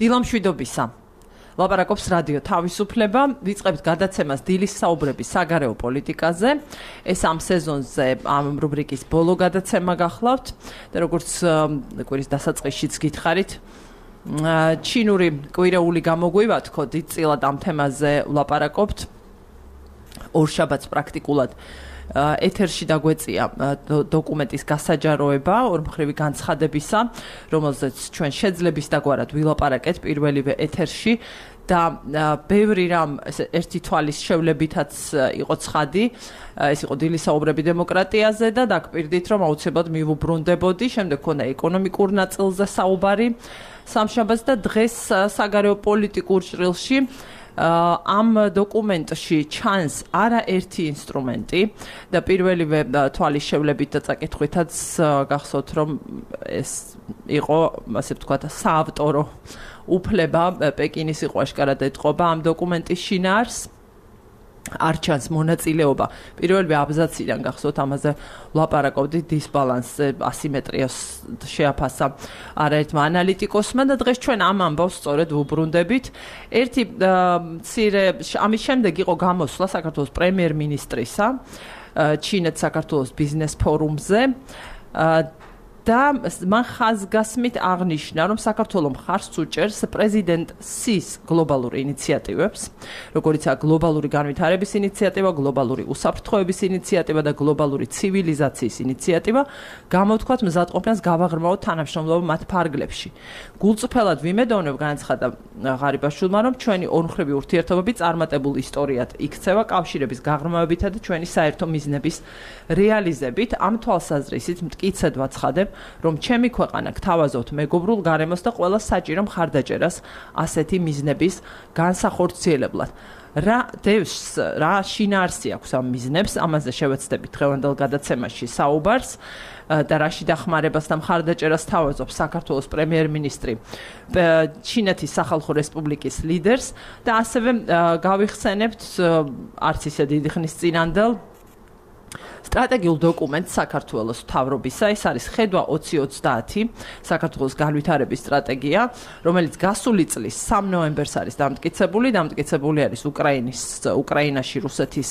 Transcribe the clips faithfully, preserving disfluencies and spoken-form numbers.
დილამშვიდობისა. ლაპარაკობს რადიო თავისუფლება, ვიწყებთ გადაცემას დილის საუბრების საგარეო პოლიტიკაზე. ეს ამ სეზონზე ამ რუბრიკის ბოლო გადაცემა გახლავთ და როგორც კვირის დასაწყისშიც გითხარით, ჩინური კვირეული გამოგვივა თქო, დიდწილად ამ თემაზე ვლაპარაკობთ. ორშაბათს პრაქტიკულად ეთერში დაგვეწია დოკუმენტის გასაჯაროება ორმხრივი განცხადებისა, რომელზეც ჩვენ შეძლებს დაგვარად ვილაპარაკეთ პირველივე ეთერში და ბევრი რამ ერთი თვალის შევლებითაც იყო ცხადი, ეს იყო დილის საუბრები დემოკრატიაზე და დაგპირდით, რომ აუცილებლად მივუბრუნდებოდი, შემდეგ ქონდა ეკონომიკურ ნაწილზე საუბარი სამშაბათს და დღეს საგარეო პოლიტიკურ ჭრილში ამ დოკუმენტში ჩანს არაერთი ინსტრუმენტი და პირველივე თვალის შევლებით და წაკითხვითაც გახსოვთ, რომ ეს იყო, ასე ვთქვათ, საავტორო უფლება პეკინის იყო აშკარად ეტყობა ამ დოკუმენტის შინაარს. არ ჩანს მონაწილეობა პირველივე აბზაციდან გახსოვთ, ამაზე ვლაპარაკობდი, დისბალანსზე, ასიმეტრიას შეაფასა არაერთმა ანალიტიკოსმა და დღეს ჩვენ ამ ამბავს სწორედ ვუბრუნდებით. ერთი მცირე ამის შემდეგ იყო გამოსვლა საქართველოს პრემიერ-მინისტრისა ჩინეთ საქართველოს ბიზნეს ფორუმზე და მან ხაზგასმით აღნიშნა, რომ საქართველო მხარს უჭერს პრეზიდენტ სის გლობალურ ინიციატივებს, როგორიცაა გლობალური განვითარების ინიციატივა, გლობალური უსაფრთხოების ინიციატივა და გლობალური ცივილიზაციის ინიციატივა, გამოთქვათ მზადყოფნას გავაღრმავოთ თანამშრომლობა მათ ფარგლებში. გულწრფელად ვიმედოვნებ, განაცხადა ღარიბაშვილმა, რომ ჩვენი ორმხრივი ურთიერთობები წარმატებულ ისტორიად იქცევა კავშირების გაღრმავებითა და ჩვენი საერთო მიზნების რეალიზებით. ამ თვალსაზრისით მტკიცედ ვაცხადებ, რომ ჩემი ქვეყანა გთავაზობთ მეგობრულ გარემოს და ყველა საჭირო მხარდაჭერას ასეთი მიზნების განსახორციელებლად. რა დევს, რა შინაარსი აქვს ამ მიზნებს, ამაზე შევეცდებით დღევანდელ გადაცემაში საუბარს და რაში დახმარებას და მხარდაჭერას თავაზობს საქართველოს პრემიერ-მინისტრი ჩინეთის სახალხო რესპუბლიკის ლიდერს და ასევე გავიხსენებთ არც ისე დიდი ხნის წინანდელ სტრატეგიულ დოკუმენტს საქართველოს მთავრობისა, ეს არის ხედვა ოცი ოცდაათი, საქართველოს განვითარების სტრატეგია, რომელიც გასული წლის სამ ნოემბერს არის დამტკიცებული, დამტკიცებული არის უკრაინის უკრაინაში რუსეთის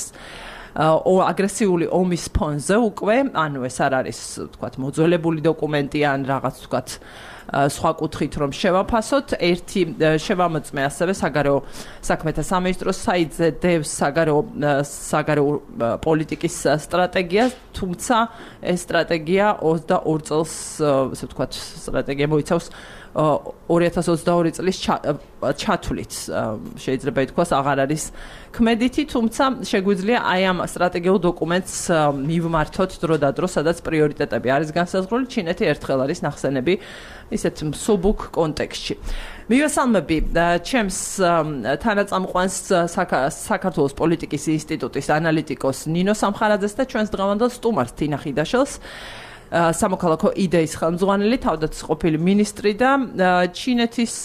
აგრესიული ომის ფონზე უკვე, ანუ ეს არ არის, ვთქვათ, მოძველებული დოკუმენტი ან რაღაც, ვთქვათ, სხვა კუთხით რომ შევაფასოთ, ერთი შევამოწმე ასევე საგარეო საქმეთა სამინისტროს საიტზე დევს საგარეო საგარეო პოლიტიკის სტრატეგიას, თუმცა ეს სტრატეგია ოცდაორ წელს, ასე ვთქვათ, სტრატეგია მოიცავს ორი ათას ოცდაორი წლის ჩათვლით, შეიძლება ითქვას, აღარ არის ქმედითი, თუმცა შეგვიძლია აი ამ სტრატეგიულ დოკუმენტს მივმართოთ დრო და დრო, სადაც პრიორიტეტები არის განსაზღვრული, ჩინეთი ერთხელ არის ნახსენები ისეთ მსუბუქ კონტექსტში. მივესალმები ჩემს თანაწამყვანს საქართველოს პოლიტიკის ინსტიტუტის ანალიტიკოს ნინო სამხარაძეს და ჩვენს დღევანდელ სტუმარს თინა ხიდაშელს, სამოქალაქო იდეის ხელმძღვანელი, თავდაცვის მინისტრი და ჩინეთის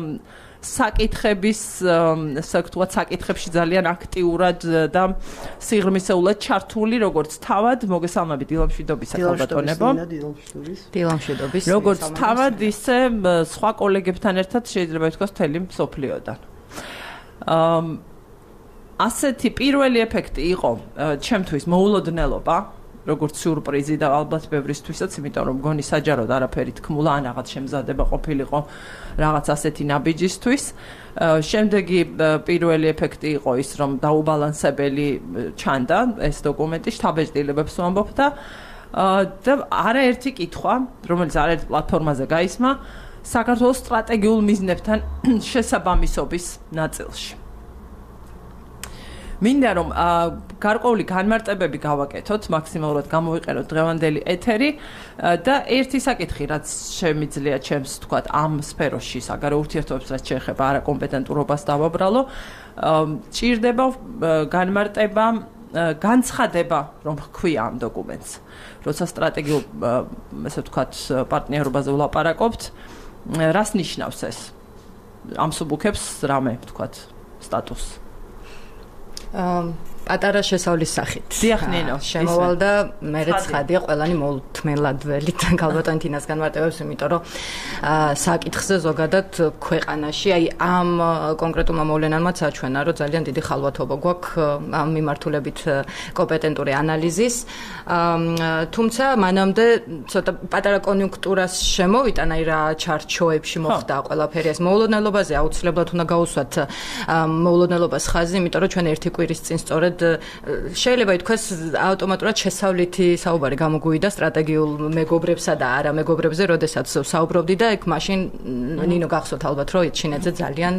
საკითხების, ასე ვთქვათ, საკითხებში ძალიან აქტიურად და სიღრმისეულად ჩართული, როგორც თავად, მოგესალმებით დილამშვიდობისა ქალბატონებო. დილამშვიდობის. როგორც თავად, ისე სხვა კოლეგებთან ერთად შეიძლება ითქვას მთელი მსოფლიოდან. ასეთი პირველი ეფექტი იყო ჩემთვის მოულოდნელობა, როგორც სიურპრიზი და ალბათ ბევრისთვისაც, იმიტომ რომ მგონი საჯაროდ არაფერი თქმულა, ან რაღაც შემზადება ყოფილიყო რაღაც ასეთი ნაბიჯისთვის. შემდეგი პირველი ეფექტი იყო ის, რომ დაუბალანსებელი ჩანდა ეს დოკუმენტი, შთაბეჭდილებებს ვამბობ და და არაერთი კითხვა, რომელიც არაერთ პლატფორმაზე გაისმა, საქართველოს სტრატეგიულ მიზნებთან შესაბამისობის ნაწილში. მინდა რომ გარკვეული განმარტებები გავაკეთოთ, მაქსიმალურად გამოვიყენოთ დღევანდელი ეთერი და ერთი საკითხი, რაც შემიძლია ჩემს, თქვათ, ამ სფეროში საგარეო ურთიერთობებს, რაც შეეხება არაკომპეტენტურობას დავაბრალო, ჭირდება განმარტება, განცხადება, რომ ჰქვია ამ დოკუმენტს. როცა სტრატეგიულ, ასე ვთქვათ, პარტნიორობაზე ვლაპარაკობთ, რას ნიშნავს ეს? ამსუბუქებს რამე, ვთქვათ, სტატუსს. პატარა შესავლის სახით. დიახ, ნინო. შემოვალ და მერე ცხადია ყველანი მოუთმელადველით ქალბატონ თინას განმარტებებს, იმიტომ რომ საკითხზე ზოგადად ქვეყანაში, აი ამ კონკრეტულმა მოვლენამ საჩვენა, რომ ძალიან დიდი ხალვათობა გვაქვს ამ მიმართულებით კომპეტენტური ანალიზის. თუმცა მანამდე ცოტა პატარა კონიუნქტურას შემოვიტან, აი რა ჩარჩოებში მოხდა ყველაფერი ეს მოულოდნელობაზე აუცილებლად უნდა გაუსვათ მოულოდნელობას ხაზი, იმიტომ რომ ჩვენ ერთი კვირის წინ სწორედ შეიძლება ითქვას ავტომატურად შესავლითი საუბარი გამოგვივიდა სტრატეგიულ მეგობრებსა და არა მეგობრებზე, როდესაც საუბრობდი და ეგ მაშინ ნინო გახსოვთ ალბათ, რომ ჩინეთზე ძალიან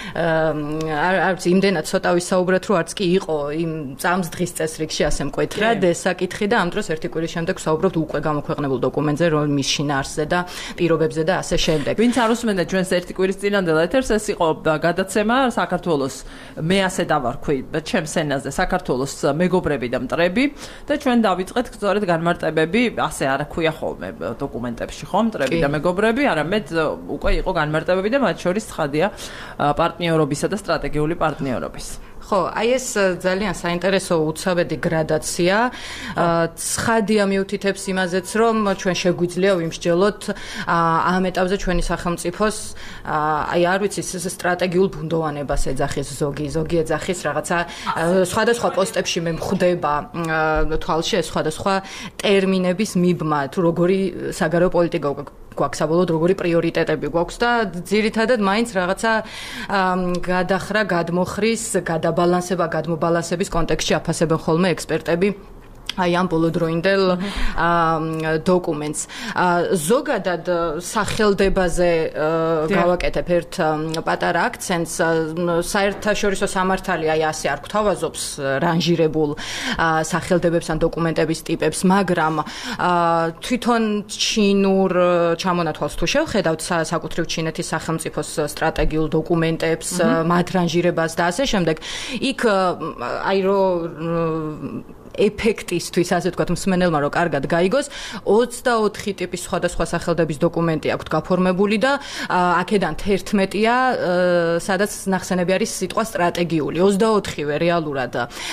არც იმდენად ცოტა ვისაუბრეთ, რომ არც კი იყო იმ წამს დღის წესრიგში ასე მკვეთრად ეს საკითხი და ამ დროს ერთი კვირის შემდეგ საუბრობთ უკვე გამოქვეყნებულ დოკუმენტზე, რომ მის შინაარსზე და პირობებზე და ასე შემდეგ. ვინც არ უსმენდა ჩვენს ერთი კვირის წინანდელ ეთერს, ეს იყო გადაცემა საქართველოს მე ასე დავარქვი ჩემს ენაზე საქართველოს მეგობრები და მტრები და ჩვენ დავიწყეთ სწორედ განმარტებები, ასე არ ქვია ხოლმე დოკუმენტებში ხო, მტრები და მეგობრები, არამედ უკვე იყო განმარტებები და მათ შორის ცხადია პარტნიორობისა და სტრატეგიული პარტნიორობის. ხო, აი ეს ძალიან საინტერესო უცაბედი გრადაცია. ცხადია მიუთითებს იმაზეც, რომ ჩვენ შეგვიძლია ვიმსჯელოთ ამ ეტაპზე ჩვენი სახელმწიფოს აი არ ვიცი სტრატეგიულ ბუნდოვანებას ეძახის ზოგი, ზოგი ეძახის რაღაცა სხვადასხვა პოსტებში მე მხვდება თვალში ეს სხვადასხვა ტერმინების მიბმა, თუ როგორი საგარეო პოლიტიკა გვაქვს საბოლოოდ როგორი პრიორიტეტები გვაქვს და ძირითადად მაინც რაღაცა გადახრა, გადმოხრის, გადაბალანსება, გადმობალანსების კონტექსტში აფასებენ ხოლმე ექსპერტები აი ამ ბოლოდროინდელ დოკუმენტს. ზოგადად სახელდებაზე გავაკეთებ ერთ პატარა აქცენტს. საერთაშორისო სამართალი აი ასე არ გვთავაზობს რანჟირებულ სახელდებებს ან დოკუმენტების ტიპებს, მაგრამ თვითონ ჩინურ ჩამონათვალს თუ შევხედავთ საკუთრივ ჩინეთის სახელმწიფოს სტრატეგიულ დოკუმენტებს, მათ რანჟირებას და ასე შემდეგ, იქ აი რომ ეფექტისთვის, ასე ვთქვათ, მსმენელმა რომ კარგად გაიგოს, ოცდაოთხი ტიპის სხვადასხვა სახელდების დოკუმენტი აქვს გაფორმებული და აქედან თერთმეტია, სადაც ნახსენები არის სიტყვა სტრატეგიული. ოცდაოთხივე რეალურად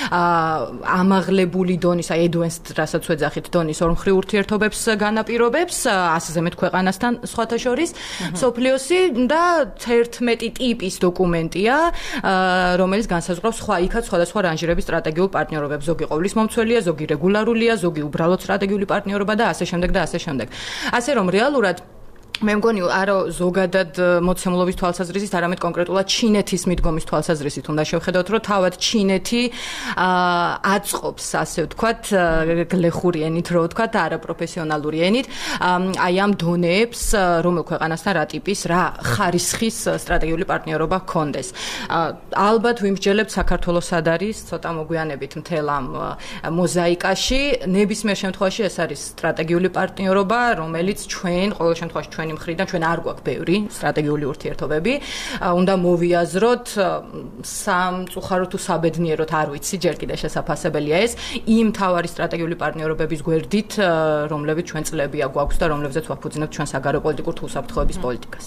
ამაღლებული დონის, აი advanced, რასაც ვეძახით, დონის ორმხრივ ურთიერთობებს განაპირობებს, ასზე მეტ ქვეყანასთან სხვათა შორის, მსოფლიოსი და თერთმეტი ტიპის დოკუმენტია, რომელიც განსაზღვრავს სხვა იქაც სხვადასხვა რანჟირების სტრატეგიულ პარტნიორობებს, ზოგი ყოვლის მცველია, ზოგი რეგულარულია, ზოგი უბრალოდ სტრატეგიული პარტნიორობა და ასე შემდეგ და ასე შემდეგ. ასე რომ რეალურად მე მგონი არა ზოგადად მოცემულობის თვალსაზრისით, არამედ კონკრეტულად ჩინეთის მიდგომის თვალსაზრისით უნდა შევხედოთ, რომ თავად ჩინეთი აწყობს, ასე ვთქვათ, გლეხური ენით, რო ვთქვათ, არაპროფესიონალური ენით, აი ამ დონეებს, რომელ ქვეყანასთან რა ტიპის, რა ხარისხის სტრატეგიული პარტნიორობა ჰქონდეს. ალბათ ვიმსჯელებთ საქართველოს სად არის, ცოტა მოგვიანებით მთელ ამ მოზაიკაში, ნებისმიერ შემთხვევაში ეს არის სტრატეგიული პარტნიორობა, რომელიც ჩვენ ყოველ შემთხვევაში ჩვენ მხრიდან ჩვენ არ გვაქვს ბევრი სტრატეგიული ურთიერთობები. უნდა მოვიაზროთ სამწუხაროდ თუ საბედნიეროდ არ ვიცი, ჯერ კიდევ შესაძლებელია ეს იმ თავარი სტრატეგიული პარტნიორობების გვერდით, რომლებიც ჩვენ წლებია გვაქვს და რომლებზეც ვაფუძნებთ ჩვენ საგარეო პოლიტიკურ თუ უსაფრთხოების პოლიტიკას.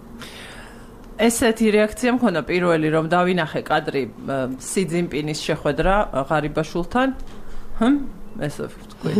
ესეთი რეაქცია მქონდა პირველი, რომ დავინახე კადრი სი ძინპინის შეხვედრა ღარიბაშვილთან. ჰმ, ესე ვთქვი.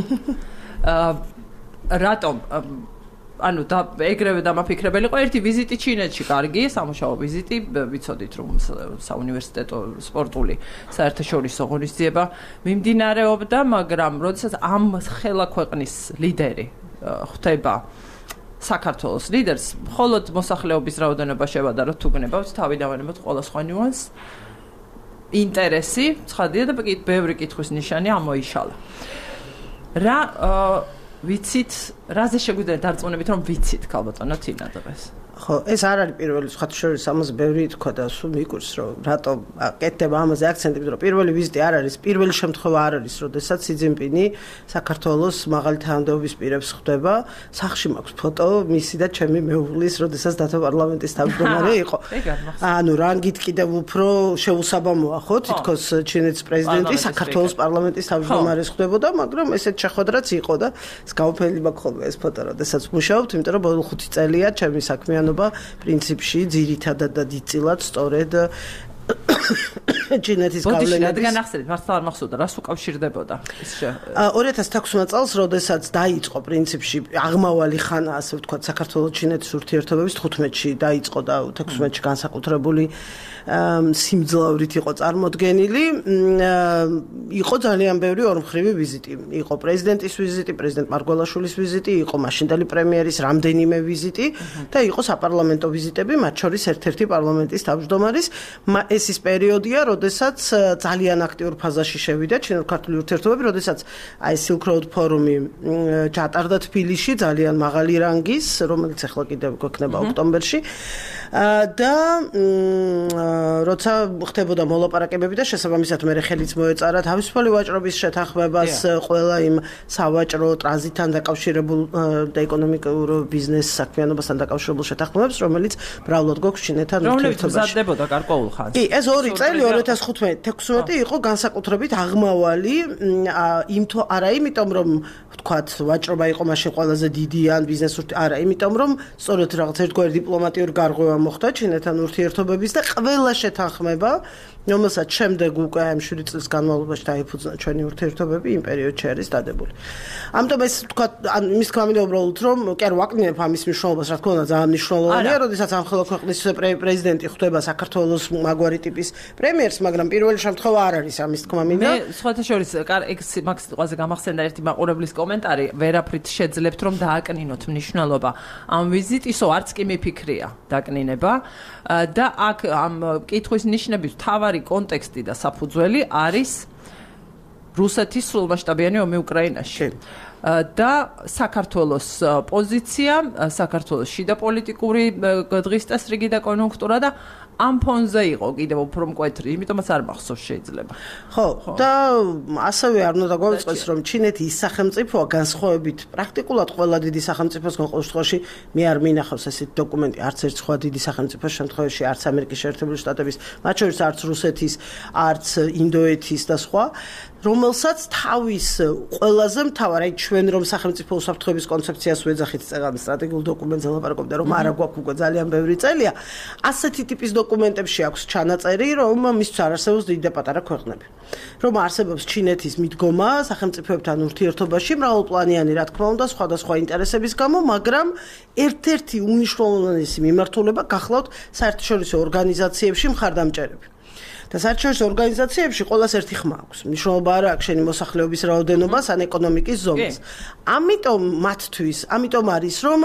რატომ ანუ და ეგრევე დამაფიქრებელი იყო ერთი ვიზიტი ჩინეთში, კარგი, სამუშაო ვიზიტი, ვიცოდით რომ საუნივერსიტეტო სპორტული საერთაშორისო ღონისძიება მიმდინარეობდა, მაგრამ როდესაც ამ ხელა ქვეყნის ლიდერი ხდება საქართველოს ლიდერს, მხოლოდ მოსახლეობის რაოდენობა შევადაროთ, თუ გნებავთ, თავი დავანებოთ ყველა სხვა ნიუანსს. ინტერესი, ცხადია და ბევრი კითხვის ნიშანი ამოიშალა. რა ვიცით, რაზე შეგვიძლია დარწმუნებით, რომ ვიცით ქალბატონო თინა დღეს? ხო, ეს არ არის პირველი სხვათა შორის ამაზე ბევრი თქვა და სულ მიკვირს, რომ რატომ აკეთდება ამაზე აქცენტები, რომ პირველი ვიზიტი არ არის, პირველი შემთხვევა არ არის, როდესაც სი ძინპინი საქართველოს მაღალი თანამდებობის პირებს ხვდება. სახში მაქვს ფოტო მისი და ჩემი მეუღლის, როდესაც დათო პარლამენტის თავმჯდომარე იყო. ანუ რანგით კიდევ უფრო შეუსაბამოა, ხო, თითქოს ჩინეთის პრეზიდენტი საქართველოს პარლამენტის თავმჯდომარეს ხვდებოდა, მაგრამ ესეთ შეხვედრაც იყო და ეს გავფელი მაქვს ხოლმე ეს ფოტო, როდესაც მუშაობთ, იმიტომ რომ ბოლო ხუთი წელია ჩემი საქმიანობა პრინციპში ძირითადად და დიდწილად სწორედ ჩინეთის გავლენების. რადგან ახსენეთ, მართლა არ მახსოვდა, რას უკავშირდებოდა ეს ორი ათას თექვსმეტ წელს, როდესაც დაიწყო პრინციპში აღმავალი ხანა, ასე ვთქვათ, საქართველოს-ჩინეთის ურთიერთობების თხუთმეტში დაიწყო და თექვსმეტში განსაკუთრებული სიმძლავრით იყო წარმოდგენილი. იყო ძალიან ბევრი ორმხრივი ვიზიტი. იყო პრეზიდენტის ვიზიტი, პრეზიდენტ მარგველაშვილის ვიზიტი, იყო მაშინდელი პრემიერის რამდენიმე ვიზიტი და იყო საპარლამენტო ვიზიტები, მათ შორის ერთ-ერთი პარლამენტის თავმჯდომარის. ეს ის პერიოდია, როდესაც ძალიან აქტიურ ფაზაში შევიდა ჩინურ-ქართული ურთიერთობები, როდესაც აი Silk Road ფორუმი ჩატარდა თბილისში, ძალიან მაღალი რანგის, რომელიც ახლა კიდევ გვექნება ოქტომბერში. და როცა ხდებოდა მოლაპარაკებები და შესაბამისად მე ხელიც მოეწარა თავისუფალი ვაჭრობის შეთანხმებას, ყველა იმ სავაჭრო ტრანზიტთან დაკავშირებულ და ეკონომიკურ ბიზნეს საქმიანობასთან დაკავშირებულ შეთანხმებებს, რომელიც ბრალოდ გვაქვს ჩინეთთან ურთიერთობაში. რომლებიც მზადდებოდა გარკვეულ ხანს. კი, ეს ორი წელი ორი ათას თხუთმეტ თექვსმეტი იყო განსაკუთრებით აღმავალი, იმ თუ არა იმიტომ რომ ვთქვათ, ვაჭრობა იყო მაშინ ყველაზე დიდი ან ბიზნესური, არა, იმიტომ რომ სწორედ რაღაც ერთგვარი დიპლომატიური გარღვევა მოხდა ჩინეთთან ურთიერთობების და ყველა შეთანხმება, რომელსაც შემდეგ უკვე ამ შვიდი წლის განმავლობაში დაიფუძნა ჩვენი ურთიერთობები იმ პერიოდში არის დადებული. ამიტომ ეს ვთქვათ, ან მის გამინა უბრალოდ რომ კი არ ვაკნინებ ამის მნიშვნელობას, რა თქმა უნდა, ძალიან მნიშვნელოვანია, როდესაც ამ ხელო ქვეყნის პრეზიდენტი ხვდება საქართველოს მაგვარი ტიპის პრემიერს, მაგრამ პირველი შემთხვევა არ არის ამის თქმა მინდა. მე სხვათა შორის ექს მაქს ყველაზე გამახსენდა ერთი მაყურებლის კომენტარი, ვერაფრით შეძლებთ რომ დააკნინოთ მნიშვნელობა ამ ვიზიტისო, არც კი მიფიქრია დაკნინება და აქ ამ კითხვის ნიშნების თავარი კონტექსტი და საფუძველი არის რუსეთის სრულმასშტაბიანი ომი უკრაინაში. და საქართველოს პოზიცია, საქართველოს შიდა პოლიტიკური დღის წესრიგი და კონიუნქტურა და ამ ფონზე იყო კიდევ უფრო მკვეთრი, იმიტომაც არ მახსოვს შეიძლება. ხო, და ასევე არ უნდა გვაუწყდეს, რომ ჩინეთი ის სახელმწიფოა განსხვავებით პრაქტიკულად ყველა დიდი სახელმწიფოსგან ყოველ შემთხვევაში მე არ მინახავს ესეთი დოკუმენტი, არც ერთ სხვა დიდი სახელმწიფოს შემთხვევაში, არც ამერიკის შეერთებული შტატების, მათ შორის არც რუსეთის, არც ინდოეთის და სხვა, რომელსაც თავის ყველაზე მთავარ, აი ჩვენ რომ სახელმწიფო უსაფრთხოების კონცეფციას ვეძახით წეგან სტრატეგიულ დოკუმენტზე ლაპარაკობდა, რომ არა გვაქვს უკვე ძალიან ბევრი წელია, ასეთი ტიპის დოკუმენტებში აქვს ჩანაწერი, რომ მისთვის არ არსებობს დიდი და პატარა ქვეყნები. რომ არსებობს ჩინეთის მიდგომა სახელმწიფოებთან ურთიერთობაში, მრავალპლანიანი, რა თქმა უნდა, სხვადასხვა ინტერესების გამო, მაგრამ ერთ-ერთი უნიშნულოვანესი მიმართულება გახლავთ საერთაშორისო ორგანიზაციებში მხარდამჭერები. და საერთაშორისო ორგანიზაციებში ყოველას ერთი ხმა აქვს. მნიშვნელობა არ აქვს შენი მოსახლეობის რაოდენობას ან ეკონომიკის ზომას. ამიტომ მათთვის, ამიტომ არის რომ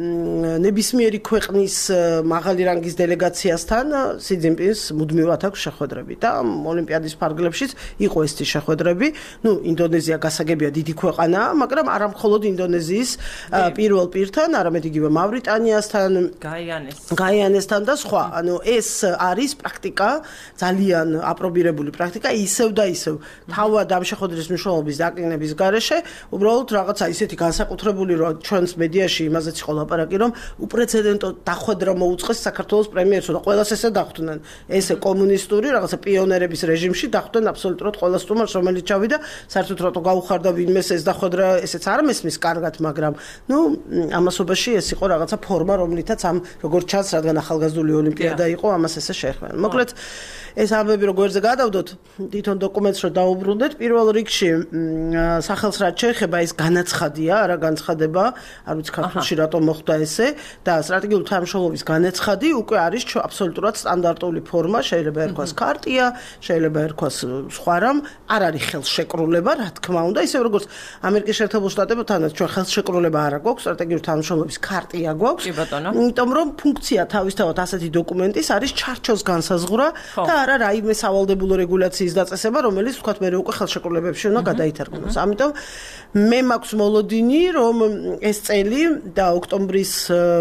ნებისმიერი ქვეყნის მაღალი რანგის დელეგაციასთან სი ძინპინს მუდმივად აქვს შეხვედრები და ოლიმპიადის ფარგლებშიც იყო ეს შეხვედრები. ნუ ინდონეზია გასაგებია დიდი ქვეყანაა, მაგრამ არა მხოლოდ ინდონეზიის პირველ პირთან, არამედ იგივე მავრიტანიასთან, გაიანეს. გაიანესთან და სხვა. ანუ ეს არის პრაქტიკა ძალიან აპრობირებული პრაქტიკა ისევ და ისევ თავად ამ შეხვედრის მნიშვნელობის დაკნინების გარეშე უბრალოდ რაღაცა ისეთი განსაკუთრებული რომ ჩვენს მედიაში იმაზეც იყო ლაპარაკი რომ უპრეცედენტო დახვედრა მოუწყეს საქართველოს პრემიერს და ყველას ესე დახვდნენ ესე კომუნისტური რაღაცა პიონერების რეჟიმში დახვდნენ აბსოლუტურად ყველა სტუმარს რომელიც ჩავიდა საერთოდ რატო გაუხარდა ვინმეს ეს დახვედრა ესეც არ მესმის კარგად მაგრამ ნუ ამასობაში ეს იყო რაღაცა ფორმა რომლითაც ამ როგორც ჩანს რადგან ახალგაზრდული ოლიმპიადა იყო ამას ესე შეეხმენ მოკლედ ეს ამბები როგერზე გადავდოთ თვითონ დოკუმენტს რომ დაუბრუნდეთ პირველ რიგში სახელს რაც შეეხება ეს განაცხადია არა განცხადება არ ვიცი ქართულში რატომ მოხდა ესე და სტრატეგიული თანამშრომლობის განაცხადი უკვე არის აბსოლუტურად სტანდარტული ფორმა შეიძლება ერქვას ქარტია შეიძლება ერქვას სხვა რამ არ არის ხელშეკრულება რა თქმა უნდა ისე როგორც ამერიკის შეერთებულ შტატებთანაც ჩვენ ხელშეკრულება არ გვაქვს სტრატეგიული თანამშრომლობის ქარტია გვაქვს იმიტომ რომ ფუნქცია თავისთავად ასეთი დოკუმენტის არის ჩარჩოს განსაზღვრა და არა რაიმე სავალდებულო რეგულაციის დაწესება, რომელიც თქვათ მე უკვე ხელშეკრულებებში უნდა გადაითარგმნოს. ამიტომ მე მაქვს მოლოდინი, რომ ეს წელი და ოქტომბრის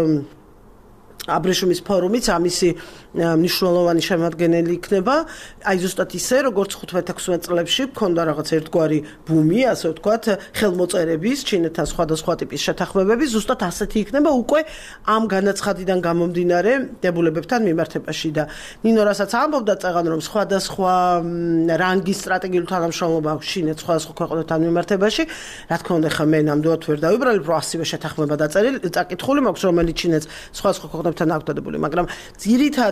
აბრეშუმის ფორუმიც ამისი მნიშვნელოვანი შემადგენელი იქნება. აი ზუსტად ისე, როგორც ხუთმეტ ექვსმეტ წლებში ქონდა რაღაც ერთგვარი ბუმი, ასე ვთქვათ, ხელმოწერების, ჩინეთთან სხვადასხვა ტიპის შეთანხმებების, ზუსტად ასეთი იქნება უკვე ამ განაცხადიდან გამომდინარე დებულებებთან მიმართებაში და ნინო რასაც ამბობდა წეგან რომ სხვადასხვა რანგის სტრატეგიული თანამშრომლობა აქვს ჩინეთს სხვადასხვა ქვეყნებთან მიმართებაში, რა თქმა უნდა, ხა მე ნამდვილად ვერ დავიბრალებ, რომ ასივე შეთანხმება დაწერილი, წაკითხული მაქვს, რომელიც ჩინეთს სხვადასხვა ქვეყნებთან აქვს დადებული, მაგრამ ძირითადად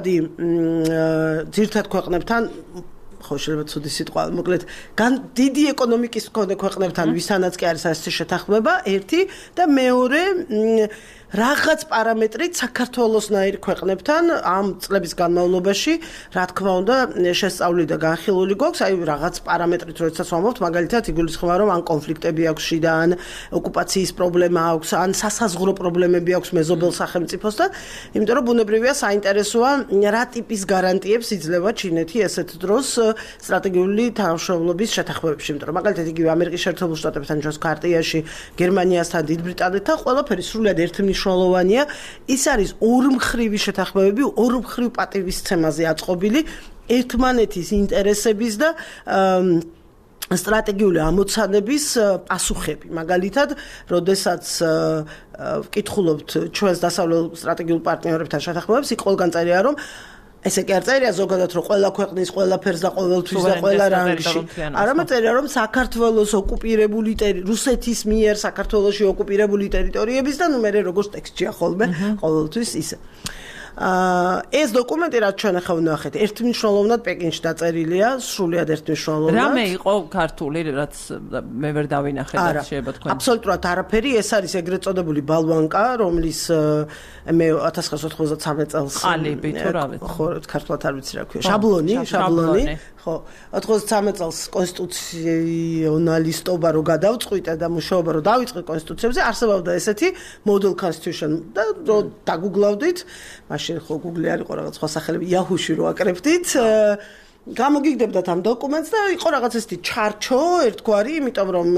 პირადი ძირთად ქვეყნებთან ხო შეიძლება ცუდი სიტყვა მოკლედ დიდი ეკონომიკის მქონე ქვეყნებთან ვისთანაც კი არის ასეთი შეთანხმება ერთი და მეორე რაღაც პარამეტრით საქართველოსნაირ ქვეყნებთან ამ წლების განმავლობაში რა თქმა უნდა შესწავლილი და განხილული გვაქვს აი რაღაც პარამეტრით როდესაც ვამბობთ მაგალითად იგულისხმება რომ ან კონფლიქტები აქვს შიდა ან ოკუპაციის პრობლემა აქვს ან სასაზღვრო პრობლემები აქვს მეზობელ სახელმწიფოსთან იმიტომ რომ ბუნებრივია საინტერესოა რა ტიპის გარანტიებს იძლევა ჩინეთი ესეთ დროს სტრატეგიული თანამშრომლობის შეთანხმებებში იმიტომ რომ მაგალითად იგივე ამერიკის შეერთებულ შტატებთან ჩვენს ქარტიაში გერმანიასთან დიდ ბრიტანეთთან ყველაფერი სრულად ერთმნიშვნელოვანია ის არის ორმხრივი შეთანხმებები ორმხრივ პატივისცემაზე აწყობილი ერთმანეთის ინტერესების და სტრატეგიული ამოცანების პასუხები მაგალითად როდესაც ვკითხულობთ ჩვენს დასავლელ სტრატეგიულ პარტნიორებთან შეთანხმებებს იქ ყველგან წერია რომ ესე კი არ წერია ზოგადად რომ ყველა ქვეყნის ყველაფერს და ყოველთვის და ყველა რანგში არამედ წერია რომ საქართველოს ოკუპირებული რუსეთის მიერ საქართველოში ოკუპირებული ტერიტორიების და ნუ მე როგორც ტექსტია ხოლმე ყოველთვის ისე ეს დოკუმენტი რაც ჩვენ ახლა ვნახეთ ერთმნიშვნელოვნად პეკინში დაწერილია სრულიად ერთმნიშვნელოვნად რამე იყო ქართული რაც მე ვერ დავინახე და შეიძლება თქვენ აბსოლუტურად არაფერი ეს არის ეგრეთ წოდებული ბალვანკა რომლის მე ათას ცხრაასა ოცდათვრამეტ წელს ყალიბი თუ რა ვიცი ხო ქართულად არ ვიცი რა ქვია შაბლონი შაბლონი ხო ოცდათვრამეტ წელს კონსტიტუციონალისტობა რო გადავწყვიტე და მუშაობა რო დავიწყე კონსტიტუციებზე არსებობდა ესეთი model constitution და რო დაგუგლავდით მაშინ ხო Google-ი არ იყო რაღაც სხვა სახელები Yahoo-ში რო აკრებდით გამოგიგდებდათ ამ დოკუმენტს და იყო რაღაც ესეთი ჩარჩო ერთგვარი იმიტომ რომ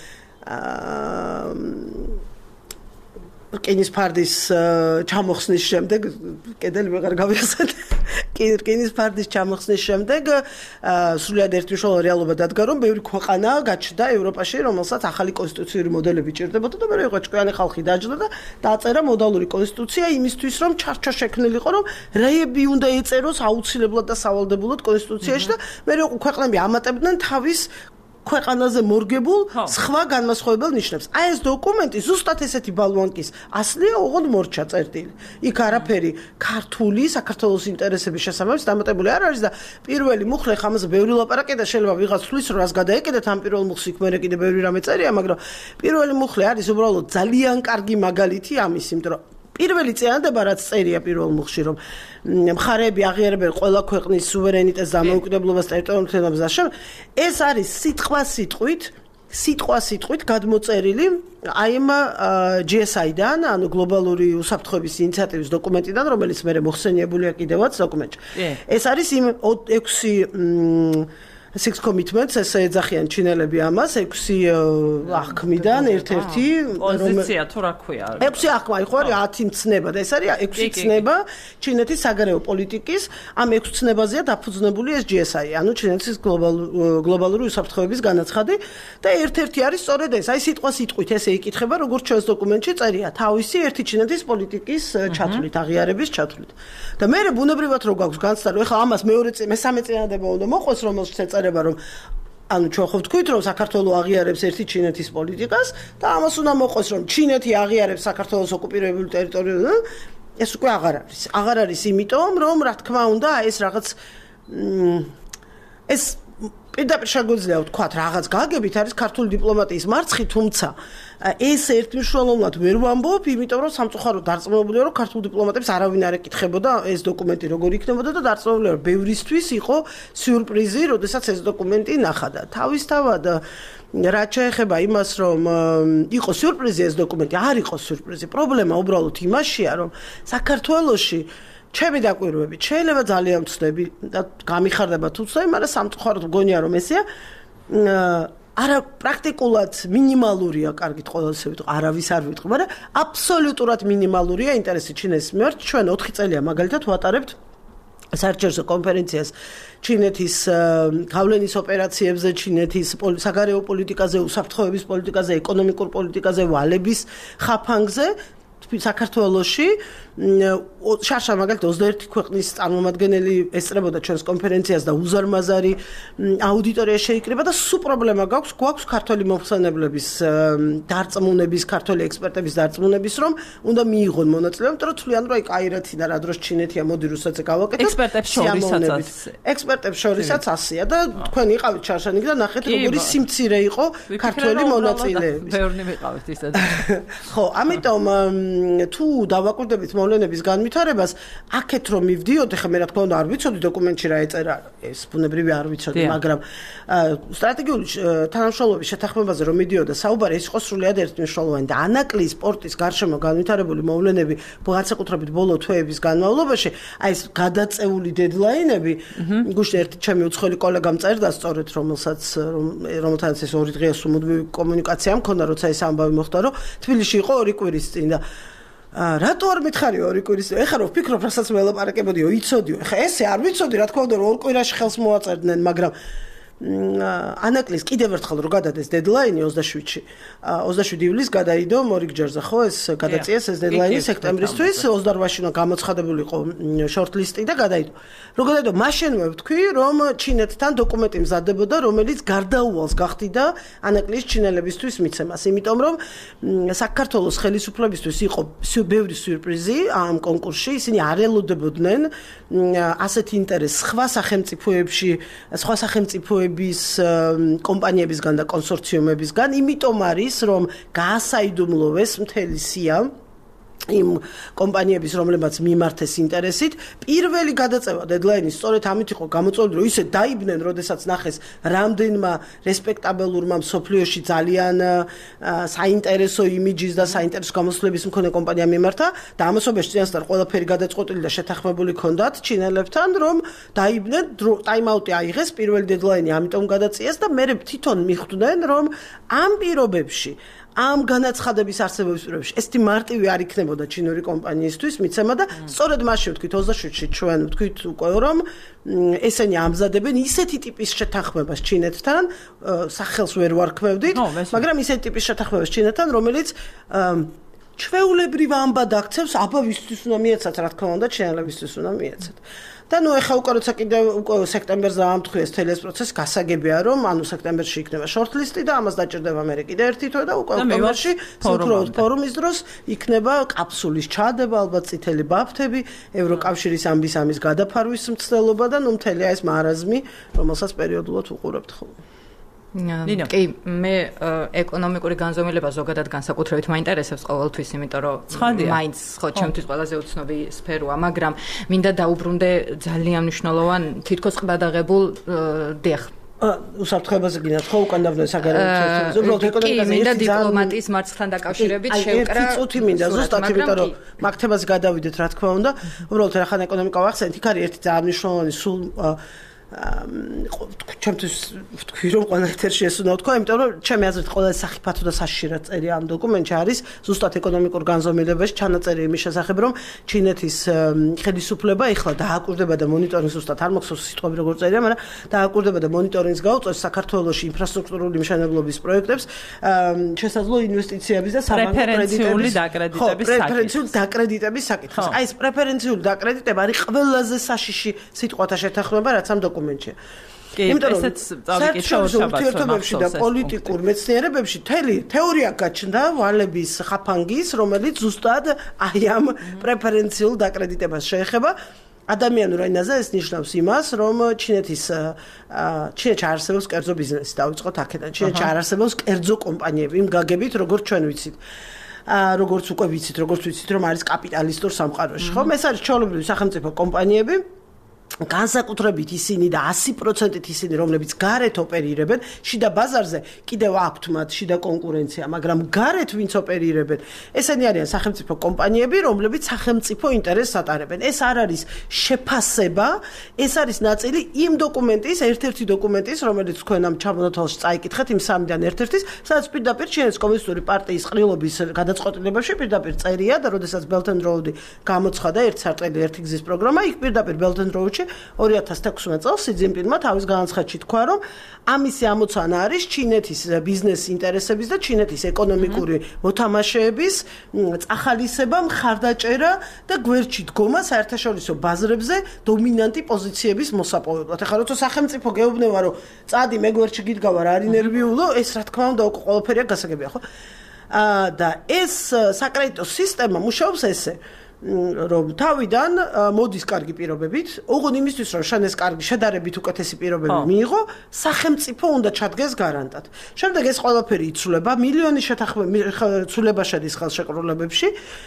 რკინის ფარდის ჩამოხსნის შემდეგ კედელი ვეღარ გავიხსენე რკინის ფარდის ჩამოხსნის შემდეგ სრულად ერთმნიშვნელოვანი რეალობა დადგა რომ ბევრი ქვეყანა გაჩნდა ევროპაში რომელსაც ახალი კონსტიტუციური მოდელები ჭირდებოდა და მე იყო ჭკვიანი ხალხი დაჯდა და დაწერა მოდალური კონსტიტუცია იმისთვის რომ ჩარჩო შექმნილიყო რომ რეები უნდა ეწეროს აუცილებლად და სავალდებულოდ კონსტიტუციაში და მე იყო ქვეყნები ამატებდნენ თავის ქვეყანაზე მორგებულ სხვა განმასხვავებელ ნიშნებს. აი ეს დოკუმენტი ზუსტად ესეთი ბალვანკის ასლია ოღონდ მორჩა წერტილი. იქ არაფერი ქართული საქართველოს ინტერესების შესაბამისად დამატებული არ არის და პირველი მუხლე ხამაზე ბევრი ლაპარაკია და შეიძლება ვიღაც თulis რომ რას გადაეკიდეთ ამ პირველ მუხლს იქ მერე კიდე ბევრი რამე წერია, მაგრამ პირველი მუხლე არის უბრალოდ ძალიან კარგი მაგალითი ამის, იმიტომ რომ პირველი წინადადება რაც წერია პირველ მუხლში რომ მხარეები აღიარებენ ყველა ქვეყნის სუვერენიტეტს და დამოუკიდებლობას ტერიტორიულ თემებზე და შე ეს არის სიტყვა სიტყვით სიტყვა სიტყვით გადმოწერილი აი ამ ჯი ეს აი-დან ანუ გლობალური უსაფრთხოების ინიციატივის დოკუმენტიდან რომელიც მე მოხსენიებულია კიდევაც დოკუმენტში ეს არის იმ ექვსი six commitments ესე ეძახიან ჩინელები ამას ექვსი აღქმიდან ერთ-ერთი პოზიცია თუ რა ქვია ექვსი აღქმა იყო ათი მცნება და ეს არის ექვსი ცნება ჩინეთის საგარეო პოლიტიკის ამ ექვს ცნებაზეა დაფუძნებული ეს ჯი ეს აი ანუ ჩინეთის გლობალური უსაფრთხოების განაცხადი და ერთ-ერთი არის სწორედ ეს აი სიტყვა სიტყვით ესე იკითხება როგორც ჩვენს დოკუმენტში წერია თავისი ერთი ჩინეთის პოლიტიკის ჩათვლით აღიარების ჩათვლით და მე ბუნებრივად რო გვაქვს განცდა რომ ეხლა ამას მეორე მესამე წინადადება უნდა მოყვეს რომელშიც ეწერება რომ ანუ ჩვენ ხო ვთქვით რომ საქართველოს აღიარებს ერთი ჩინეთის პოლიტიკას და ამას უნდა მოყვეს რომ ჩინეთი აღიარებს საქართველოს ოკუპირებულ ტერიტორიას ეს უკვე აღარ არის აღარ არის იმიტომ რომ რა თქმა უნდა ეს რაღაც ეს პირდაპირ შეგვიძლია ვთქვათ რაღაც გაგებით არის ქართული დიპლომატიის მარცხი თუმცა ეს ერთმნიშვნელოვნად ვერ ვამბობ იმიტომ რომ სამწუხაროდ დარწმუნებულია რომ ქართულ დიპლომატებს არავინ არ ეკითხებოდა ეს დოკუმენტი როგორ იქნებოდა და დარწმუნებულია რომ ბევრისთვის იყო სიურპრიზი როდესაც ეს დოკუმენტი ნახა და თავისთავად რაც შეეხება იმას რომ იყო სიურპრიზი ეს დოკუმენტი არ იყო სიურპრიზი პრობლემა უბრალოდ იმაშია რომ საქართველოში ჩემი დაკვირვებით შეიძლება ძალიან ვცდები და გამიხარდება თუ ვცდები, მაგრამ სამწუხაროდ მგონია რომ ესეა არა პრაქტიკულად მინიმალურია, კარგით ყველასე ვიტყვი, არავის არ ვიტყვი, მაგრამ აბსოლუტურად მინიმალურია ინტერესი ჩინეთის მიმართ. ჩვენ ოთხი წელია მაგალითად ვატარებთ საერთაშორისო კონფერენციას ჩინეთის გავლენის ოპერაციებზე, ჩინეთის საგარეო პოლიტიკაზე, უსაფრთხოების პოლიტიკაზე, ეკონომიკურ პოლიტიკაზე, ვალების ხაფანგზე. საქართველოში შარშან მაგალითად ოცდაერთი ქვეყნის წარმომადგენელი ესწრებოდა ჩვენს კონფერენციას და უზარმაზარი აუდიტორია შეიკრიბა და სულ პრობლემა გაქვს გვაქვს ქართველი მომხსენებლების დარწმუნების ქართველი ექსპერტების დარწმუნების რომ უნდა მიიღონ მონაწილეობა იმიტომ რომ თვლიან რომ აი კაირათი და რა დროს ჩინეთია მოდი რუსეთზე გავაკეთოთ ექსპერტებს შორისაც ექსპერტებს შორისაც ასია და თქვენ იყავით შარშან იქ და ნახეთ როგორი სიმცირე იყო ქართველი მონაწილეების ბევრი მიყავით ისეთ ხო ამიტომ თუ დავაკვირდებით მოვლენების განვითარებას აქეთ რომ მივდიოთ ეხლა მე რა თქმა უნდა არ ვიცოდი დოკუმენტში რა ეწერა ეს ბუნებრივი არ ვიცოდი მაგრამ სტრატეგიული თანამშრომლობის შეთანხმებაზე რომ მიდიოდა საუბარი ეს იყო სრულიად ერთმნიშვნელოვანი და ანაკლის სპორტის გარშემო განვითარებული მოვლენები განსაკუთრებით ბოლო თვეების განმავლობაში აი ეს გადაწეული დედლაინები გუშინ ერთი ჩემი უცხოელი კოლეგამ წერდა სწორედ რომელსაც რომელთანაც ეს ორი დღეა სულ კომუნიკაცია მქონდა როცა ეს ამბავი მოხდა რომ თბილისში იყო ორი კვირის წინ და რატო არ მითხარიო ორი კვირის წინ ეხლა რომ ვფიქრობ რასაც ველაპარაკებოდიო იცოდიო ეხლა ესე არ ვიცოდი რა თქმა უნდა რომ ორ კვირაში ხელს მოაწერდნენ მაგრამ ანაკლის კიდევ ერთხელ რო გადადეს დედლაინი ოცდაშვიდში ოცდაშვიდი ივლისს გადაიდო მორიგჯერზე ხო ეს გადაწიეს ეს დედლაინი სექტემბრისთვის ოცდაოთხში უნდა გამოცხადებულიყო შორტლისტი და გადაიდო რო გადაიდო მაშინვე ვთქვი რომ ჩინეთთან დოკუმენტი მზადდებოდა რომელიც გარდაუვალს გახდიდა ანაკლის ჩინელებისთვის მიცემას იმიტომ რომ საქართველოს ხელისუფლებისთვის იყო ბევრი სიურპრიზი ამ კონკურსში ისინი არ ელოდებოდნენ ასეთი ინტერესს სხვა სახელმწიფოებში სხვა სახელმწიფოებში bis კომპანიებისგან და კონსორციუმებისგან, იმიტომ არის, რომ გაასაიდუმლოვეს მთელი სია იმ კომპანიების რომლებაც მიმართეს ინტერესით პირველი გადაწევა დედლაინის სწორედ ამით იყო გამოწვეული რომ ისე დაიბნენ როდესაც ნახეს რამდენმა რესპექტაბელურმა მსოფლიოში ძალიან საინტერესო იმიჯის და საინტერესო გამოსვლების მქონე კომპანია მიმართა და ამასობაში წინასწარ ყველაფერი გადაწყვეტილი და შეთანხმებული ჰქონდათ ჩინელებთან რომ დაიბნენ ტაიმაუტი აიღეს პირველი დედლაინი ამიტომ გადაწიეს და მე თვითონ მიხვდნენ რომ ამ პირობებში ამ განაცხადების არსებობის პირობებში ესეთი მარტივი არ იქნებოდა ჩინური კომპანიისთვის მიცემა და სწორედ მასში ვთქვით ოცდაშვიდში ჩვენ ვთქვით უკვე რომ ესენი ამზადებენ ისეთი ტიპის შეთანხმებას ჩინეთთან სახელს ვერ ვარქმევდით მაგრამ ისეთი ტიპის შეთანხმებას ჩინეთთან რომელიც ჩვეულებრივ ამბად აქცევს აბა ვისთვის უნდა მიეცათ რა თქმა უნდა ჩინელებისთვის უნდა მიეცათ და ნუ ეხა უკვე როცა კიდევ უკვე სექტემბერზე ამთხვიეს თელი ეს პროცესი გასაგებია რომ ანუ სექტემბერში იქნება შორტლისტი და ამას დაჭირდება მე კიდე ერთი თვე და უკვე ოქტომბერში სრულიად ფორუმის დროს იქნება კაფსულის ჩადება ალბათ წითელი ბაფთები ევროკავშირის ამბის ამის გადაფარვის მცდელობა და ნუ მთელი ეს მარაზმი რომელსაც პერიოდულად უყურებთ ხოლმე კი, მე ეკონომიკური განზომილება ზოგადად განსაკუთრებით მაინტერესებს ყოველთვის, იმიტომ რომ მაინც ხო ჩემთვის ყველაზე უცნობი სფეროა, მაგრამ მინდა დაუბრუნდე ძალიან მნიშვნელოვან თითქოს ყბადაღებულ დიახ უსაფრთხოებაზე გინათ ხო უკან დავნე საგარეო ურთიერთობებზე უბრალოდ ეკონომიკაზე მინდა დიპლომატიის მარცხთან დაკავშირებით შევკრა ერთი წუთი მინდა ზუსტად იმიტომ რომ მაგ თემაზე გადავიდეთ რა თქმა უნდა უბრალოდ რახან ეკონომიკა ვახსენეთ იქ არის ერთი ძალიან მნიშვნელოვანი სულ ჩემთვის ვთქვი რომ ყველა ეთერში ეს უნდა ვთქვა, იმიტომ რომ ჩემი აზრით ყველაზე სახიფათო და საშირო წერი ამ დოკუმენტში არის ზუსტად ეკონომიკურ განზომილებაში ჩანაწერი იმის შესახებ, რომ ჩინეთის ხელისუფლება ეხლა დააკვირდება და მონიტორინგს ზუსტად არ მოგხსოვს სიტყვები როგორ წერია, მაგრამ დააკვირდება და მონიტორინგს გაუწევს საქართველოში ინფრასტრუქტურული მშენებლობის პროექტებს, შესაძლო ინვესტიციების და საბანკო პრეფერენციული დაკრედიტების საკითხს. პრეფერენციული დაკრედიტების საკითხს. აი ეს პრეფერენციული დაკრედიტება არის ყველაზე საშიში სიტყვათა შეთანხმება, რაც ამ დოკუმენტში კი, ესეც წავიკითხავ ურთიერთობებში და პოლიტიკურ მეცნიერებებში თელი თეორია გაჩნდა ვალების ხაფანგის, რომელიც ზუსტად აი ამ პრეფერენციულ დაკრედიტებას შეეხება. ადამიანურ ენაზე ეს ნიშნავს იმას, რომ ჩინეთის ჩინეთში არსებობს კერძო ბიზნესი, დავიწყოთ აქედან. ჩინეთში არსებობს კერძო კომპანიები, იმ გაგებით, როგორც ჩვენ ვიცით. ა როგორც უკვე ვიცით, როგორც ვიცით, რომ არის კაპიტალისტურ სამყაროში, ხო? ეს არის ჩვეულებრივი სახელმწიფო კომპანიები. განსაკუთრებით ისინი და ასი პროცენტით ისინი, რომლებიც გარეთ ოპერირებენ, შიდა ბაზარზე კიდევ აქვთ მათ შიდა კონკურენცია, მაგრამ გარეთ ვინც ოპერირებენ, ესენი არიან სახელმწიფო კომპანიები, რომლებიც სახელმწიფო ინტერესს ატარებენ. ეს არ არის შეფასება, ეს არის ნაწილი იმ დოკუმენტის, ერთ-ერთი დოკუმენტის, რომელიც თქვენ ამ ჩამონათვალში წაიკითხეთ, იმ სამიდან ერთ-ერთის, სადაც პირდაპირ ჩინეთის კომუნისტური პარტიის ყრილობის გადაწყვეტილებებში პირდაპირ წერია და როდესაც Belt and Road გამოცხადა ერთ სარტყელი ერთი გზის პროგრამა, იქ პირდაპირ Belt and Road შემთხვევაში ორი ათას თექვსმეტ წელს სი ძინპინმა თავის განაცხადში თქვა, რომ ამისი ამოცანა არის ჩინეთის ბიზნესის ინტერესების და ჩინეთის ეკონომიკური მოთამაშეების წახალისება, მხარდაჭერა და გვერდში დგომა საერთაშორისო ბაზრებზე დომინანტი პოზიციების მოსაპოვებლად. ეხლა როცა სახელმწიფო გეუბნება, რომ წადი მე გვერდში გიდგა ვარ, არ ინერვიულო, ეს რა თქმა უნდა უკვე ყველაფერია გასაგებია, ხო? აა და ეს საკრედიტო სისტემა მუშაობს ესე რომ თავიდან მოდის კარგი პირობებით, ოღონდ იმისთვის რომ შენ ეს კარგი შედარებით უკეთესი პირობები მიიღო, სახელმწიფო უნდა ჩადგეს გარანტად. შემდეგ ეს ყველაფერი იცვლება, მილიონი შეთანხმება შედის ხელშეკრულებებში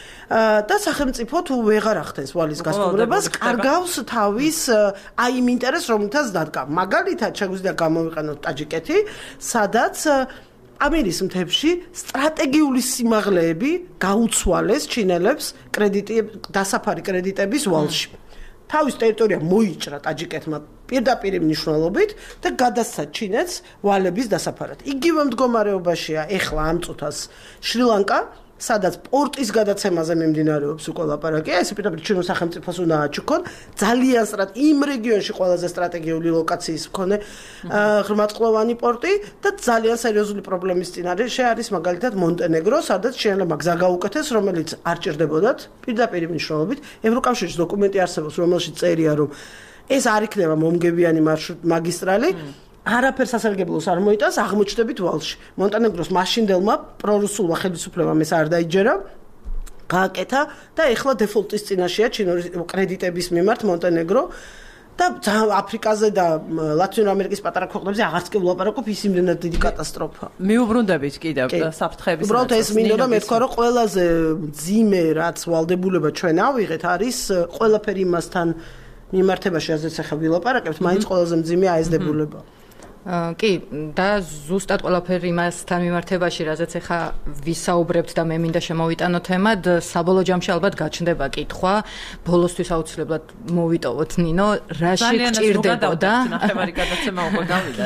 და სახელმწიფო თუ ვეღარ ახდენს ვალის გასტუმრებას, კარგავს თავის აი იმ ინტერესს, რომელთაც დადგა. მაგალითად, შეგვიძლია გამოვიყენოთ ტაჯიკეთი, სადაც ამირის მთებში სტრატეგიული სიმაღლეები გაუცვალეს ჩინელებს კრედიტი დასაფარი კრედიტების ვალში. თავის ტერიტორია მოიჭრა ტაჯიკეთმა პირდაპირ მნიშვნელობით და გადასცა ჩინეთს ვალების დასაფარად. იგივე მდგომარეობაშია ეხლა ამ წუთას შრი-ლანკა, სადაც პორტის გადაცემაზე მიმდინარეობს უკვე ლაპარაკი, ეს პირდაპირ ჩინურ სახელმწიფოს უნდა აჩუქონ, ძალიან სწრათ იმ რეგიონში ყველაზე სტრატეგიული ლოკაციის მქონე ღრმატყლოვანი პორტი და ძალიან სერიოზული პრობლემის წინარეში არის მაგალითად მონტენეგრო, სადაც ჩინელებმა გზა გაუკეთეს, რომელიც არ ჭირდებოდათ პირდაპირ მნიშვნელობით. ევროკავშირის დოკუმენტი არსებობს, რომელშიც წერია, რომ ეს არ იქნება მომგებიანი მაგისტრალი. არაფერს ასარგებლოს არ მოიტანს, აღმოჩნდებით ვალში. მონტენეგროს მაშინდელმა პრორუსულმა ხელისუფლებამ ეს არ დაიჯერა, გააკეთა და ეხლა დეფოლტის წინაშეა ჩინური კრედიტების მიმართ მონტენეგრო და აფრიკაზე და ლათინურ ამერიკის პატარა ქვეყნებზე აღარც კი ვლაპარაკობ, ის იმდენად დიდი კატასტროფა. მიუბრუნდებით კიდევ საფრთხეების. უბრალოდ ეს მინდოდა მეთქვა, რომ ყველაზე ძიმე რაც ვალდებულება ჩვენ ავიღეთ არის ყველაფერი იმასთან მიმართებაში, რაზეც ახლა ვილაპარაკებთ, მაინც ყველაზე მძიმე აესდებულება. კი, და ზუსტად ყველაფერი იმასთან მიმართებაში, რაზეც ახლა ვისაუბრებთ და მე მინდა შემოვიტანო თემად, საბოლოო ჯამში ალბათ გაჩნდება კითხვა, ბოლოსთვის აუცილებლად მოვიტოვოთ ნინო, რაში გჭირდებოდა? ნახევარი გადაცემა უკვე გავიდა.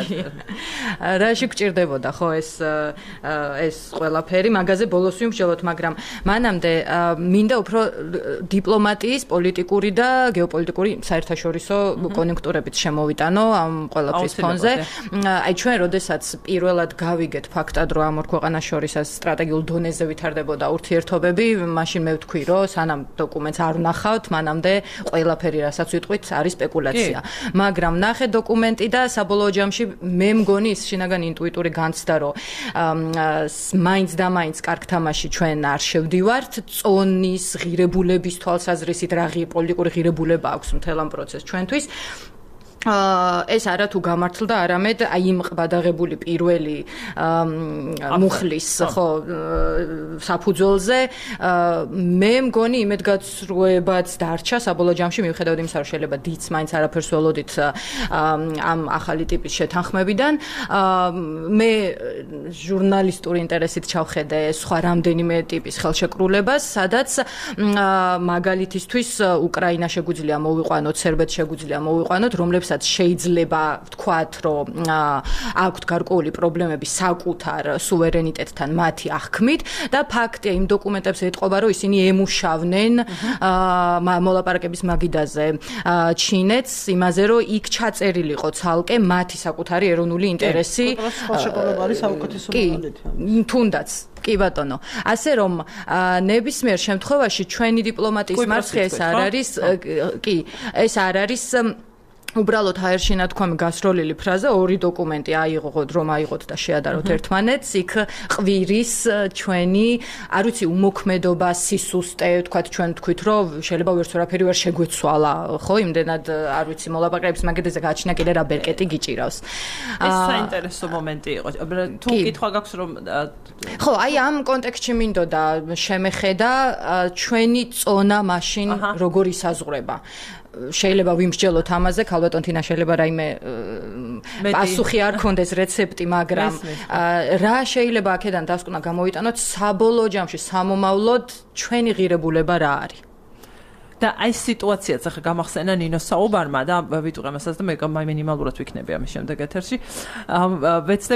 რაში გჭირდებოდა, ხო, ეს ეს ყველაფერი, მაგაზე ბოლოს ვიმსჯელოთ, მაგრამ მანამდე მინდა უფრო დიპლომატიის, პოლიტიკური და გეოპოლიტიკური საერთაშორისო კონიუნქტურებით შემოვიტანო ამ ყველაფრის ფონზე. აი ჩვენ როდესაც პირველად გავიგეთ ფაქტად რომ ამ ორ ქვეყანას შორის სტრატეგიულ დონეზე ვითარდებოდა ურთიერთობები, მაშინ მე ვთქვი რომ სანამ დოკუმენტს არ ვნახავთ, მანამდე ყველაფერი რასაც ვიტყვით არის სპეკულაცია. მაგრამ ნახე დოკუმენტი და საბოლოო ჯამში მე მგონი ის შინაგანი ინტუიტური განცდა რომ მაინც და მაინც კარგ თამაში ჩვენ არ შევდივართ, წონის ღირებულების თვალსაზრისით რა პოლიტიკური ღირებულება აქვს მთელ ამ პროცესს ჩვენთვის. ეს არა თუ გამართლდა, არამედ აი იმ ყბადაღებული პირველი მუხლის ხო საფუძველზე მე მგონი იმედგაცრუებაც დარჩა საბოლოო ჯამში მიუხედავად იმისა, რომ შეიძლება დიც მაინც არაფერს ველოდით ამ ახალი ტიპის შეთანხმებიდან. მე ჟურნალისტური ინტერესით ჩავხედე სხვა რამდენიმე ტიპის ხელშეკრულებას, სადაც მაგალითისთვის უკრაინა შეგვიძლია მოვიყვანოთ, სერბეთს შეგვიძლია მოვიყვანოთ, რომლებსაც შეიძლება ვთქვათ, რომ აქვთ გარკვეული პრობლემები საკუთარ სუვერენიტეტთან მათი აღქმით და ფაქტია იმ დოკუმენტებს ეტყობა, რომ ისინი ემუშავნენ მოლაპარაკების მაგიდაზე ჩინეთს იმაზე, რომ იქ ჩაწერილი იყო ცალკე მათი საკუთარი ეროვნული ინტერესი. ხელშეკრულება არის საუკეთესო მაგალითი. თუნდაც კი ბატონო, ასე რომ ნებისმიერ შემთხვევაში ჩვენი დიპლომატიის მარცხი ეს არ არის, კი, ეს არ არის უბრალოდ ჰაერში ნათქვამი გასროლილი ფრაზა, ორი დოკუმენტი აიღოთ, რომ აიღოთ და შეადაროთ ერთმანეთს, იქ ყვირის ჩვენი, არ ვიცი, უმოქმედობა, სისუსტე, თქვათ ჩვენ თქვით, რომ შეიძლება ვერც ვერაფერი ვერ შეგვეცვალა, ხო, იმდენად არ ვიცი, მოლაპარაკების მაგიდაზე გააჩინა კიდე რა ბერკეტი გიჭირავს. ეს საინტერესო მომენტი იყო. თუ კითხვა გაქვს, რომ ხო, აი ამ კონტექსტში მინდოდა შემეხედა ჩვენი წონა მაშინ როგორ ისაზღვრება. შეიძლება ვიმსჯელოთ ამაზე, ქალბატონ თინა შეიძლება რაიმე პასუხი არ ქონდეს რეცეპტი, მაგრამ რა შეიძლება აქედან დასკვნა გამოვიტანოთ საბოლოო ჯამში სამომავლოდ ჩვენი ღირებულება რა არის? და აი სიტუაციაც ახლა გამახსენა ნინოს საუბარმა და ვიტყვი ამასაც და მე მინიმალურად ვიქნები ამის შემდეგ ეთერში. ვეცდები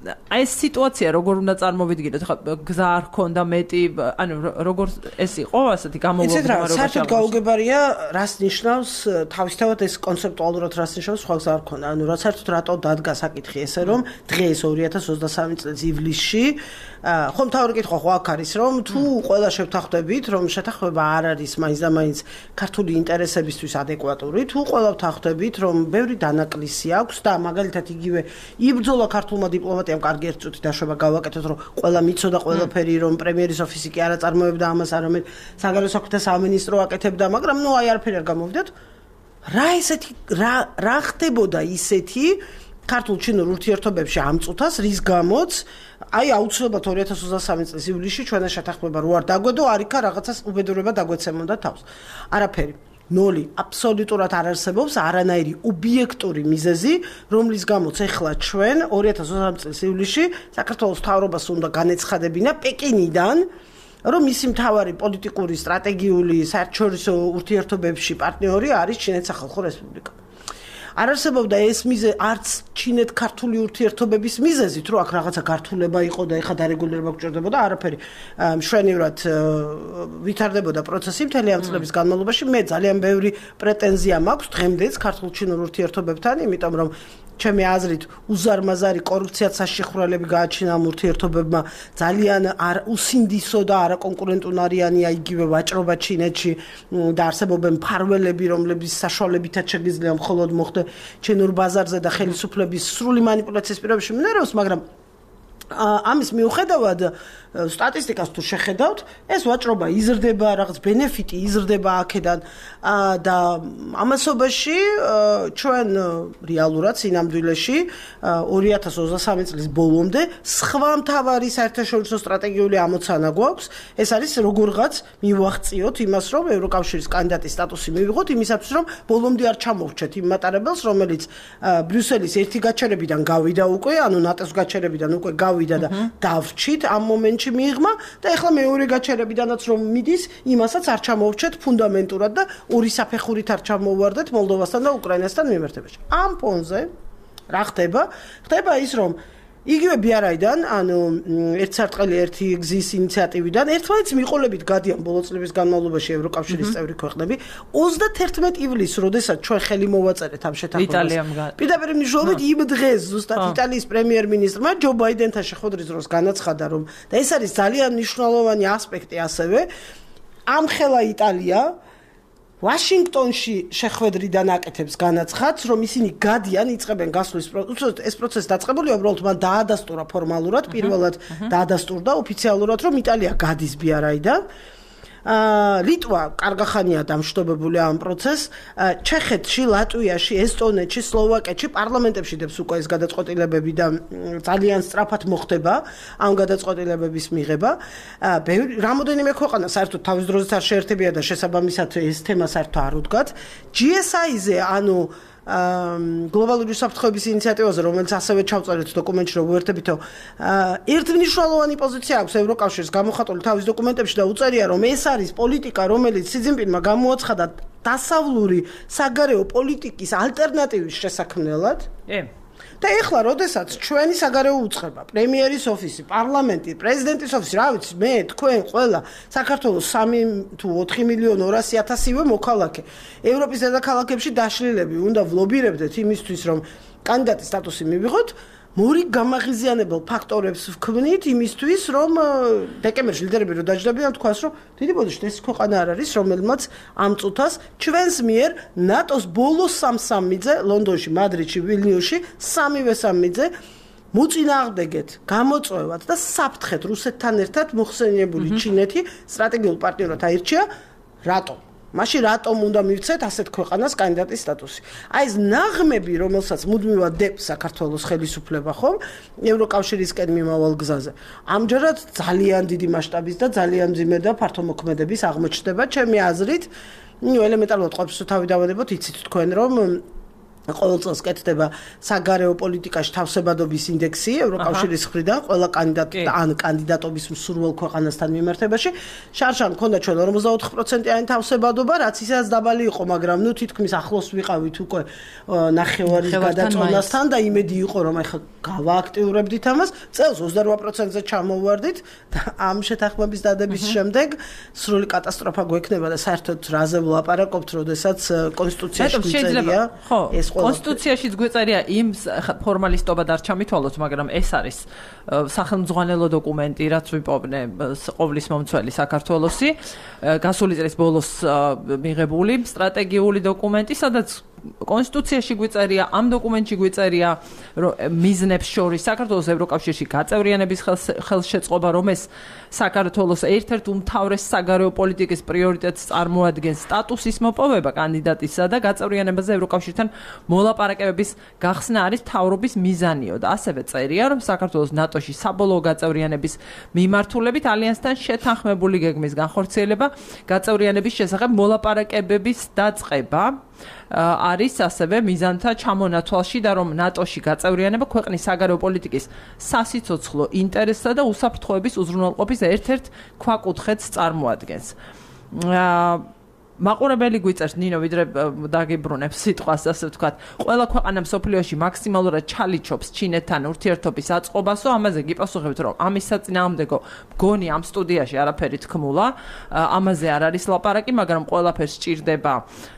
აი ეს სიტუაცია როგორ უნდა წარმოვიდგინოთ? ხა გზა არ ქონდა მეტი, ანუ როგორ ეს იყო ასეთი გამოვლენა მდგომარეობაში? საერთოდ გაუგებარია, რას ნიშნავს თავისთავად ეს კონცეპტუალურად რას ნიშნავს სხვა გზა არ ქონდა. ანუ რა საერთოდ რატო დადგა საკითხი ესე რომ დღეს ორი ათას ოცდასამი წლის ივლისში ხომ თავი კითხვა ხო აქ არის რომ თუ ყველა შევთანხმდებით რომ შეთანხმება არ არის მაინც და მაინც ქართული ინტერესებისთვის ადეკვატური, თუ ყველა ვთანხმდებით რომ ბევრი დანაკლისი აქვს და მაგალითად იგივე იბრძოლა ქართულმა დიპლომატიამ კარგი ერთი წუთი დაშვება გავაკეთოთ რომ ყველა მიცოდა ყველაფერი რომ პრემიერის ოფისი კი არ აწარმოებდა ამას არამედ საგარეო საქმეთა სამინისტრო აკეთებდა, მაგრამ ნუ აი არაფერი არ გამოვიდათ. რა ესეთი რა რა ხდებოდა ისეთი ქართულ-ჩინურ ურთიერთობებში ამ წუთას, რის გამოც აი აუცილებლად ორი ათას ოცდასამი წლის ივლისში ჩვენა შეთანხმება რო არ დაგვედო, არიქა რაღაცას უბედურება დაგვეცემოდა თავს. არაფერი. ნოლი აბსოლუტურად არ არსებობს არანაირი ობიექტური მიზეზი, რომლის გამოც ეხლა ჩვენ ორი ათას ოცდასამი წლის ივლისში საქართველოს მთავრობას უნდა განეცხადებინა პეკინიდან, რომ მისი მთავარი პოლიტიკური, სტრატეგიული, საერთაშორისო ურთიერთობებში პარტნიორი არის ჩინეთის სახალხო რესპუბლიკა. არ არსებობდა ეს მიზეზი არც ჩინეთ-ქართული ურთიერთობების მიზეზით, რომ აქ რაღაცა გართულება იყო და ეხა დარეგულირება გჭირდებოდა, არაფერი. მშვენივრად ვითარდებოდა პროცესი მთელი ამ წლების განმავლობაში. მე ძალიან ბევრი პრეტენზია მაქვს დღემდეც ქართულ-ჩინურ ურთიერთობებთან, იმიტომ რომ ჩემი აზრით უზარმაზარი კორუფციად საშიხვრელები გააჩინა ამ ურთიერთობებმა, ძალიან არ უსინდისო და არაკონკურენტუნარიანია იგივე ვაჭრობა ჩინეთში და არსებობენ მფარველები, რომლების საშუალებითაც შეგიძლია მხოლოდ მოხდე ჩინურ ბაზარზე და ხელისუფლების სრული манипуляციის პირობებში მინერავს, მაგრამ ამის მიუხედავად სტატისტიკას თუ შეხედავთ, ეს ვაჭრობა იზრდება, რაღაც ბენეფიტი იზრდება აქედან და ამასობაში ჩვენ რეალურად სინამდვილეში ორი ათას ოცდასამი წლის ბოლომდე სხვა მთავარი საერთაშორისო სტრატეგიული ამოცანა გვაქვს, ეს არის როგორღაც მივახციოთ იმას, რომ ევროკავშირის კანდიდატის სტატუსი მივიღოთ, იმისათვის რომ ბოლომდე არ ჩამოვრჩეთ იმ მატარებელს, რომელიც ბრიუსელის ერთი გაჩერებიდან გავიდა უკვე, ანუ ნატოს გაჩერებიდან უკვე გავიდა და დავრჩით ამ მომენტში მიიღმა და ეხლა მეორე გაჩერებიდანაც რომ მიდის, იმასაც არ ჩამოვრჩეთ ფუნდამენტურად და ორი საფეხურით არ ჩამოვარდეთ მოლდოვასთან და უკრაინასთან მიმართებაში. ამ ფონზე რა ხდება? ხდება ის, რომ იგივე ბიარაიდან, ანუ ერთ სარტყელი ერთი გზის ინიციატივიდან ერთმანეთს მიყოლებით გადიან ბოლო წლების განმავლობაში ევროკავშირის წევრი ქვეყნები. ოცდათერთმეტი ივლისს, როდესაც ჩვენ ხელი მოვაწერეთ ამ შეთანხმებას. პირდაპირ მნიშვნელობით იმ დღეს ზუსტად იტალიის პრემიერ-მინისტრმა ჯო ბაიდენთან შეხვედრის დროს განაცხადა, რომ და ეს არის ძალიან მნიშვნელოვანი ასპექტი ასევე, ამხელა იტალია ვაშინგტონში შეხვედრიდან აკეთებს განაცხადს, რომ ისინი გადიან, იწყებენ გასვლის პროცესს. ეს პროცესი დაწყებულია, უბრალოდ მან დაადასტურა ფორმალურად, პირველად დაადასტურდა ოფიციალურად, რომ იტალია გადის ბიარაიდან. ლიტვა კარგახანია დამშტობებული ამ პროცესს. ჩეხეთში, ლატვიაში, ესტონეთში, სლოვაკეთში პარლამენტებში დებს უკვე ეს გადაწყვეტილებები და ძალიან სწრაფად მოხდება ამ გადაწყვეტილებების მიღება. რამოდენიმე ქვეყანა საერთოდ თავის დროზე არ შეერთებია და შესაბამისად ეს თემა საერთოდ არ უდგათ. ჯი ეს აი-ზე, ანუ გლობალური საფრთხეების ინიციატივაზე, რომელიც ასევე ჩავწერეთ დოკუმენტში, რომ ვერთებითო ერთი მნიშვნელოვანი პოზიცია აქვს ევროკავშირის გამოხატული თავის დოკუმენტებში და უწერია, რომ ეს არის პოლიტიკა, რომელიც სი ძინპინმა გამოაცხადა დასავლური საგარეო პოლიტიკის ალტერნატივის შესაქმნელად. და ეხლა, როდესაც ჩვენი საგარეო უწყება, პრემიერის ოფისი, პარლამენტი, პრეზიდენტის ოფისი, რა ვიცი, მე, თქვენ, ყველა საქართველოს სამი თუ ოთხი მილიონი ორასი ათასივე მოქალაქე, ევროპის დედაქალაქებში დაშლილები, უნდა ვლობირებდეთ იმისთვის, რომ კანდიდატის სტატუსი მივიღოთ, მორი გამაღიზიანებელ ფაქტორებს ვქმნით იმისთვის, რომ დეკემბერში ლიდერები რო დაჯდებიან, თქვას, რომ დიდი ბოდიშით ეს ქვეყანა არ არის, რომელმაც ამ წუთას ჩვენს მიერ ნატოს ბოლო სამსამიძე ლონდონში, მადრიდში, ვილნიუსში, სამივე სამიძე მოწინააღმდეგეთ, გამოწვევად და საფრთხეთ რუსეთთან ერთად მოხსენიებული ჩინეთი სტრატეგიულ პარტნიორად აირჩია. რატო? მაშინ რატომ უნდა მივცეთ ასეთ ქვეყანას კანდიდატის სტატუსი? აი ეს ნაღმები, რომელსაც მუდმივად დებს საქართველოს ხელისუფლება, ხო? ევროკავშირისკენ მიმავალ გზაზე. ამჯერად ძალიან დიდი მასშტაბის და ძალიან მძიმე და ფართომოქმედების აღმოჩნდება, ჩემი აზრით. ნუ ელემენტარულად ყოფს თუ თავი დავადებოთ, იცით თქვენ, რომ ყოველ წელს კეთდება საგარეო პოლიტიკაში თავსებადობის ინდექსი ევროკავშირის მხრიდან ყველა კანდიდატ ან კანდიდატობის მსურველ ქვეყანასთან მიმართებაში. შარშან მქონდა ჩვენ ორმოცდაოთხ პროცენტიანი თავსებადობა, რაც ისედაც დაბალი იყო, მაგრამ ნუ თითქმის ახლოს ვიყავით უკვე ნახევარის გადაწყვეტასთან და იმედი იყო, რომ ახლა გავააქტიურებდით ამას. წელს ოცდარვა პროცენტზე ჩამოვარდით და ამ შეთანხმების დადების შემდეგ სრული კატასტროფა გვექნება და საერთოდ რაზე ვლაპარაკობთ, როდესაც კონსტიტუციაში გვიწერია ეს კონსტიტუციაშიც გვეწერია იმ ფორმალისტობა არ ჩამითვალოთ, მაგრამ ეს არის სახელმძღვანელო დოკუმენტი, რაც ვიპოვნე ყოვლის მომცველი საქართველოსი, გასული წლის ბოლოს მიღებული სტრატეგიული დოკუმენტი, სადაც კონსტიტუციაში გვიწერია, ამ დოკუმენტში გვიწერია მიზნებს შორის საქართველოს ევროკავშირში გაწევრიანების ხელშეწყობა, რომ ეს საქართველოს ერთ-ერთ უმთავრეს საგარეო პოლიტიკის პრიორიტეტს წარმოადგენს სტატუსის მოპოვება კანდიდატისა და გაწევრიანებაზე ევროკავშირთან მოლაპარაკებების გახსნა არის მთავრობის მიზანიო და ასევე წერია, რომ საქართველოს ნატოში საბოლოო გაწევრიანების მიმართულებით ალიანსთან შეთანხმებული გეგმის განხორციელება, გაწევრიანების შესახებ მოლაპარაკებების დაწყება არის ასევე მიზანთა ჩამონათვალში და რომ ნატოში გაწევრიანება ქვეყნის საგარეო პოლიტიკის სასიცოცხლო ინტერესსა და უსაფრთხოების უზრუნველყოფის ერთ-ერთ ქვაკუთხედს წარმოადგენს. მაყურებელი გვიწერს ნინო ვიდრე დაგიბრუნებს სიტყვას ასე ვთქვათ, ყველა ქვეყანა მსოფლიოში მაქსიმალურად ჩალიჩობს ჩინეთთან ურთიერთობის აწყობასო, ამაზე გიპასუხებთ, რომ ამის საწინააღმდეგო მგონი ამ სტუდიაში არაფერი თქმულა, ამაზე არ არის ლაპარაკი, მაგრამ ყველაფერს ჭირდება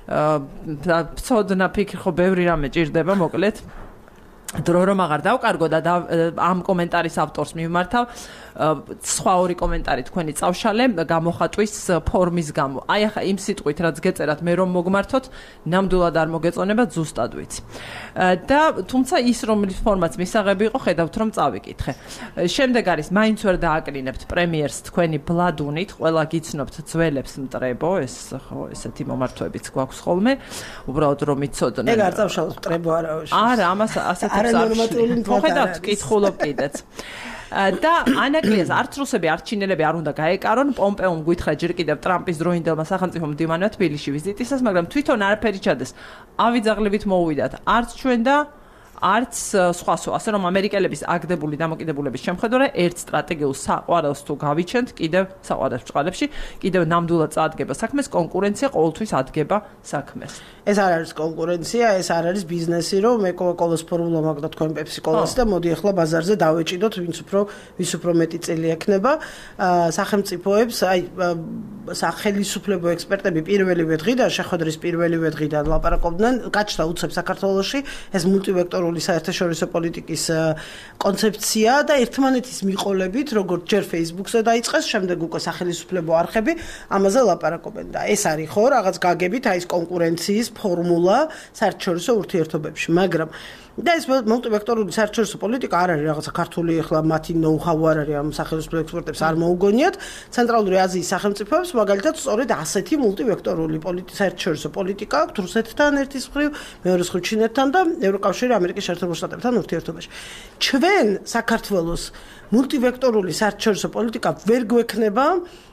ცოდნა ფიქრი, ხო ბევრი რამე ჭირდება, მოკლედ დრო რომ აღარ დავკარგო და ამ კომენტარის ავტორს მიმართავ სხვა ორი კომენტარი თქვენი წავშალე გამოხატვის ფორმის გამო. აი ახლა იმ სიტყვით რაც გეწერათ მე რომ მოგმართოთ, ნამდვილად არ მოგეწონება, ზუსტად ვიცი. და თუმცა ის რომლის ფორმაც მისაღები იყო, ხედავთ რომ წავიკითხე. შემდეგ არის მაინც ვერ დააკრინებთ პრემიერს თქვენი ბლადუნით, ყველა გიცნობთ ძველებს მტრებო, ეს ხო ესეთი მომართვებიც გვაქვს ხოლმე. უბრალოდ რომ იცოდნე. ეგ არ წავშალოთ მტრებო არავის. არა, ამას ასეთებს არ შეიძლება. ხედავთ, კითხულობ კიდეც. და ანაკლიას არც რუსები, არც ჩინელები არ უნდა გაეკარონ. პომპეომ გითხრა ჯერ კიდევ ტრამპის დროინდელმა სახელმწიფო მდივანმა თბილისში ვიზიტისას, მაგრამ თვითონ არაფერი ჩადეს. ავიძაღლებით მოუვიდათ. არც ჩვენ და არც სხვასო, ასე რომ ამერიკელების აგდებული დამოკიდებულების შემხედარე ერთ სტრატეგიულ საყვარელს თუ გავიჩენთ, კიდევ საყვარელს წყალებში, კიდევ ნამდვილად წაადგება საქმეს, კონკურენცია ყოველთვის ადგება საქმეს. ეს არ არის კონკურენცია, ეს არ არის ბიზნესი, რომ მე კოკაკოლის ფორმულა მაგდა თქვენ პეპსიკოლას და მოდი ახლა ბაზარზე დავეჭიდოთ, ვინც უფრო ვის უფრო მეტი წილი ექნება. სახელმწიფოებს, აი სახელმწიფო ექსპერტები პირველივე დღიდან, შეხვედრის პირველივე დღიდან ლაპარაკობდნენ, გაჩნდა უცებ საქართველოში ეს მულტივექტორული საერთაშორისო პოლიტიკის კონცეფცია და ერთმანეთის მიყოლებით, როგორც ჯერ Facebook-ზე დაიწყეს, შემდეგ უკვე სახელმწიფო არხები ამაზე ლაპარაკობენ და ეს არის ხო რაღაც გაგებით აი ეს კონკურენციის ფორმულა საერთაშორისო ურთიერთობებში, მაგრამ და ეს მულტივექტორული საერთაშორისო პოლიტიკა არ არის რაღაცა ქართული ახლა მათი ნოუ-ჰაუ არ არის ამ სახელმწიფო ექსპერტებს არ მოუგონიათ ცენტრალური აზიის სახელმწიფოებს მაგალითად სწორედ ასეთი მულტივექტორული პოლიტიკა საერთაშორისო პოლიტიკა აქვს რუსეთთან ერთის მხრივ, მეორე მხრივ ჩინეთთან და ევროკავშირი ამერიკის შეერთებულ შტატებთან ურთიერთობაში. ჩვენ საქართველოს მულტივექტორული საერთაშორისო პოლიტიკა ვერ გვექნება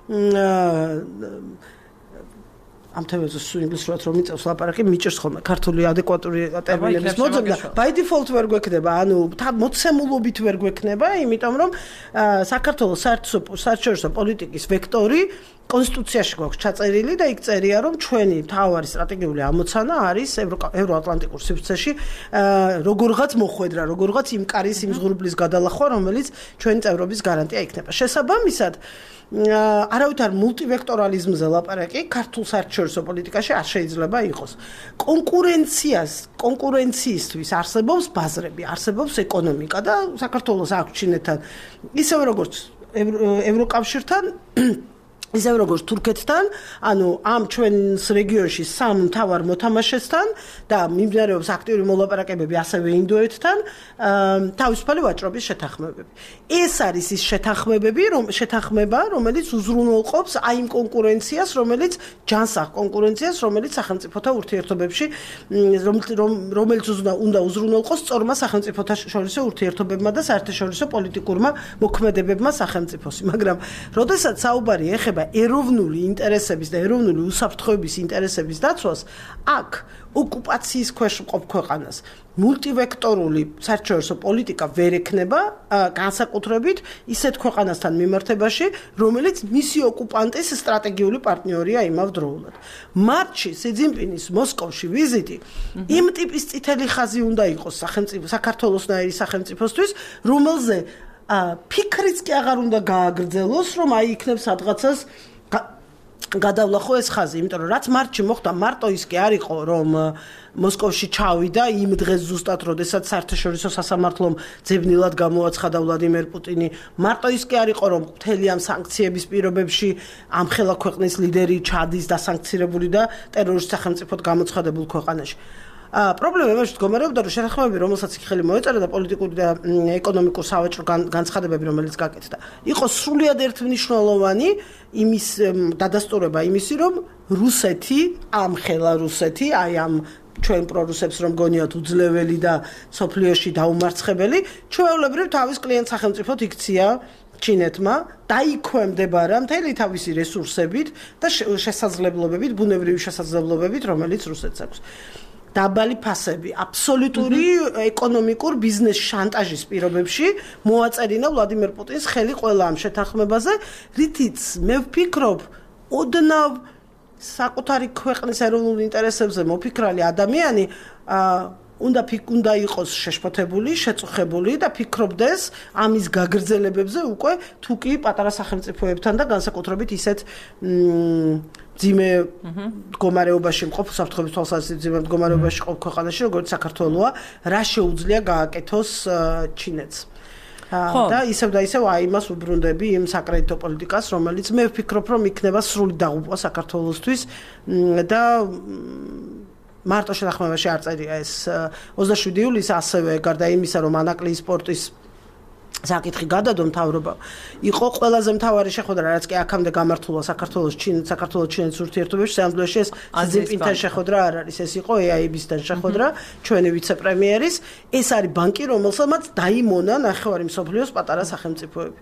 ამ თემაზე ინგლისურად რომ მიწევს ლაპარაკი მიჭირს ხოლმე ქართული ადეკვატური ტერმინების მოძებნა by default ვერ გვექნება, ანუ მოცემულობით ვერ გვექნება, იმიტომ რომ საქართველოს საერთაშორისო პოლიტიკის ვექტორი კონსტიტუციაში გვაქვს ჩაწერილი და იქ წერია რომ ჩვენი მთავარი სტრატეგიული ამოცანა არის ევროატლანტიკურ სივრცეში როგორღაც მოხვედრა, როგორღაც იმ კარის იმ ზღურბლის გადალახვა, რომელიც ჩვენი წევრობის გარანტია იქნება. შესაბამისად არავითარ მულტივექტორალიზმზე ლაპარაკი ქართულ საერთაშორისო პოლიტიკაში არ შეიძლება იყოს. კონკურენციას, კონკურენციისთვის არსებობს ბაზრები, არსებობს ეკონომიკა და საქართველოს აქვს ჩინეთთან, ისევე როგორც ევროკავშირთან ისევ როგორც თურქეთთან, ანუ ამ ჩვენს რეგიონში სამ მთავარ მოთამაშესთან და მიმდინარეობს აქტიური მოლაპარაკებები ასევე ინდოეთთან, თავისუფალი ვაჭრობის შეთანხმებები. ეს არის ის შეთანხმებები, რომ შეთანხმება, რომელიც უზრუნველყოფს აი იმ კონკურენციას, რომელიც ჯანსაღ კონკურენციას, რომელიც სახელმწიფოთა ურთიერთობებში, რომელიც უნდა უზრუნველყოს სწორმა სახელმწიფოთა შორისო ურთიერთობებმა და საერთაშორისო პოლიტიკურმა მოქმედებებმა სახელმწიფოსი. მაგრამ როდესაც საუბარი ეხება ეხება ეროვნული ინტერესების და ეროვნული უსაფრთხოების ინტერესების დაცვას, აქ ოკუპაციის ქვეშ მყოფ ქვეყანას მულტივექტორული საერთაშორისო პოლიტიკა ვერ ექნება განსაკუთრებით ისეთ ქვეყანასთან მიმართებაში, რომელიც მისი ოკუპანტის სტრატეგიული პარტნიორია იმავდროულად. მარტში სი ძინპინის მოსკოვში ვიზიტი იმ ტიპის წითელი ხაზი უნდა იყოს სახელმწიფო საქართველოსნაირი სახელმწიფოსთვის, რომელზე ფიქრიც კი აღარ უნდა გააგრძელოს, რომ აი იქნებ სადღაცას გადავლახო ეს ხაზი, იმიტომ რომ რაც მარტში მოხდა, მარტო ის კი არ იყო, რომ მოსკოვში ჩავიდა იმ დღეს ზუსტად, როდესაც საერთაშორისო სასამართლომ ძებნილად გამოაცხადა ვლადიმერ პუტინი. მარტო ის კი არ იყო, რომ მთელი ამ სანქციების პირობებში ამხელა ქვეყნის ლიდერი ჩადის დასანქცირებული და ტერორისტ სახელმწიფოდ გამოცხადებულ ქვეყანაში. ა პრობლემა იმაში მდგომარეობდა, რომ შეთანხმებები, რომელსაც იქ ხელი მოეწერა და პოლიტიკური და ეკონომიკურ სავაჭრო განცხადებები, რომელიც გაკეთდა, იყო სრულიად ერთმნიშვნელოვანი იმის დადასტურება იმისი, რომ რუსეთი, ამხელა რუსეთი, აი ამ ჩვენ პრორუსებს რომ გონიათ უძლეველი და სოფლიოში დაუმარცხებელი, ჩვეულებრივ თავის კლიენტ სახელმწიფოდ იქცია ჩინეთმა დაიქვემდებარა მთელი თავისი რესურსებით და შესაძლებლობებით, ბუნებრივი შესაძლებლობებით, რომელიც რუსეთს აქვს. დაბალი ფასები, აბსოლუტური ეკონომიკურ ბიზნეს შანტაჟის პირობებში მოაწერინა ვლადიმერ პუტინს ხელი ყველა ამ შეთანხმებაზე, რითიც მე ვფიქრობ, ოდნავ საკუთარი ქვეყნის ეროვნულ ინტერესებზე მოფიქრალი ადამიანი უნდა უნდა იყოს შეშფოთებული, შეწუხებული და ფიქრობდეს ამის გაგრძელებებზე უკვე თუ კი პატარა სახელმწიფოებთან და განსაკუთრებით ისეთ ძიმე მდგომარეობაში მყოფ საფრთხების თვალსაზრისით ძიმე მდგომარეობაში მყოფ ქვეყანაში, როგორც საქართველოა, რა შეუძლია გააკეთოს ჩინეთს. და ისევ და ისევ აი იმას უბრუნდები იმ საკრედიტო პოლიტიკას, რომელიც მე ვფიქრობ, რომ იქნება სრული დაღუპვა საქართველოსთვის და მარტო შეთანხმებაში არ წერია ეს ოცდაშვიდი ივლისი, ასევე გარდა იმისა, რომ ანაკლიის პორტის საკითხი გადადო მთავრობა, იყო ყველაზე მთავარი შეხვედრა, რაც კი აქამდე გამართულა საქართველოს ჩინეთ საქართველოს ჩინეთის ურთიერთობებში, სამდლოში ეს ძინპინთან შეხვედრა არ არის, ეს იყო ე აი ბი-სთან შეხვედრა, ჩვენი ვიცე-პრემიერის, ეს არის ბანკი, რომელსაც დაიმონა ნახევარი მსოფლიოს პატარა სახელმწიფოები.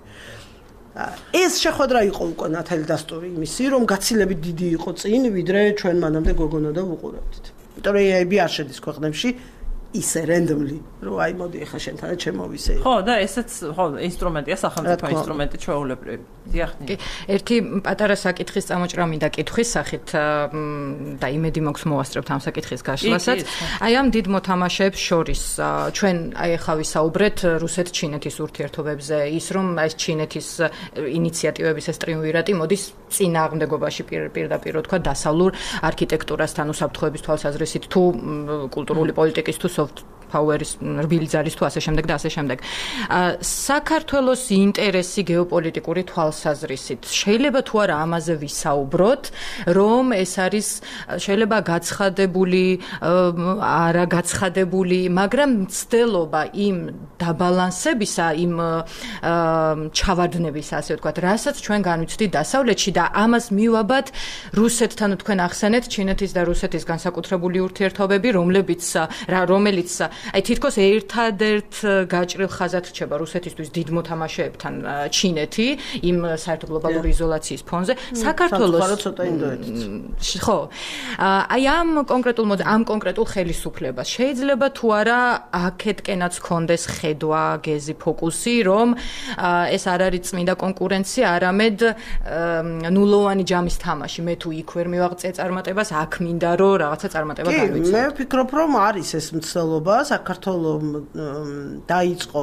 ეს შეხვედრა იყო უკვე ნათელი დასტური იმისი, რომ გაცილებით დიდი იყო წინ, ვიდრე ჩვენ მანამდე გოგონა და ვუყურებდით. იმიტომ რომ ე აი ბი არ შედის ქვეყნებში ისე რენდომლი, რომ აი მოდი ახლა შენთანაც შემოვისე. ხო, და ესეც ხო ინსტრუმენტია, სახელმწიფო ინსტრუმენტი ჩვეულებრივი. დიახნი. ერთი პატარა საკითხის წამოჭრა მინდა კითხვის სახით და იმედი მაქვს მოვასწრებთ ამ საკითხის გაშლასაც. აი ამ დიდ მოთამაშეებს შორის ჩვენ აი ახლა ვისაუბრეთ რუსეთ-ჩინეთის ურთიერთობებზე, ის რომ ეს ჩინეთის ინიციატივების ეს ტრიუმვირატი მოდის წინააღმდეგობაში პირდაპირ თქვა დასავლურ არქიტექტურასთან, უსაფრთხოების თვალსაზრისით თუ კულტურული პოლიტიკის თუ soft power-ის რბილი ძალის თუ ასე შემდეგ და ასე შემდეგ. საქართველოს ინტერესი გეოპოლიტიკური თვალსაზრისით შეიძლება თუ არა ამაზე ვისაუბროთ, რომ ეს არის შეიძლება გაცხადებული, არა გაცხადებული, მაგრამ მცდელობა იმ დაბალანსებისა, იმ ჩავარდნების, ასე ვთქვათ, რასაც ჩვენ განვიცდით დასავლეთში და ამას მივაბად რუსეთთან თქვენ ახსენეთ ჩინეთის და რუსეთის განსაკუთრებული ურთიერთობები, რომლებიც რომელიც აი თითქოს ერთადერთ გაჭრილ ხაზად რჩება რუსეთისთვის დიდ მოთამაშეებთან ჩინეთი იმ საერთო გლობალური იზოლაციის ფონზე. საქართველოს ცოტა ინდოეთიც. ხო. აი ამ კონკრეტულ ამ კონკრეტულ ხელისუფლებას შეიძლება თუ არა აქეთკენაც კონდეს ხედვა, გეზი, ფოკუსი, რომ ეს არ არის წმინდა კონკურენცია, არამედ ნულოვანი ჯამის თამაში. მე თუ იქ ვერ მივაღწია წარმატებას, აქ მინდა რომ რაღაცა წარმატება გავიცნო. მე ვფიქრობ, რომ არის ეს მცდელობა საქართველოს დაიწყო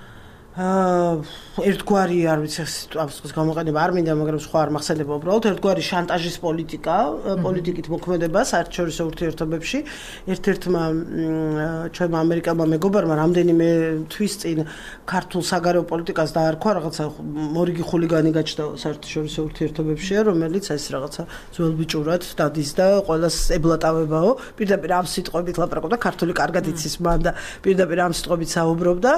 ერთგვარი არ ვიცი ამ გამოყენება არ მინდა, მაგრამ სხვა არ მახსენდება უბრალოდ ერთგვარი შანტაჟის პოლიტიკა, პოლიტიკით მოქმედება საერთაშორისო ურთიერთობებში. ერთ-ერთმა ჩვენმა ამერიკელმა მეგობარმა რამდენიმე თვის წინ ქართულ საგარეო პოლიტიკას დაარქვა, რაღაცა მორიგი ხულიგანი გაჩნდა საერთაშორისო ურთიერთობებში, რომელიც ეს რაღაცა ძველბიჭურად დადის და ყველას ებლატავებაო. პირდაპირ ამ სიტყვებით ლაპარაკობდა, ქართული კარგად იცის მან და პირდაპირ ამ სიტყვებით საუბრობდა.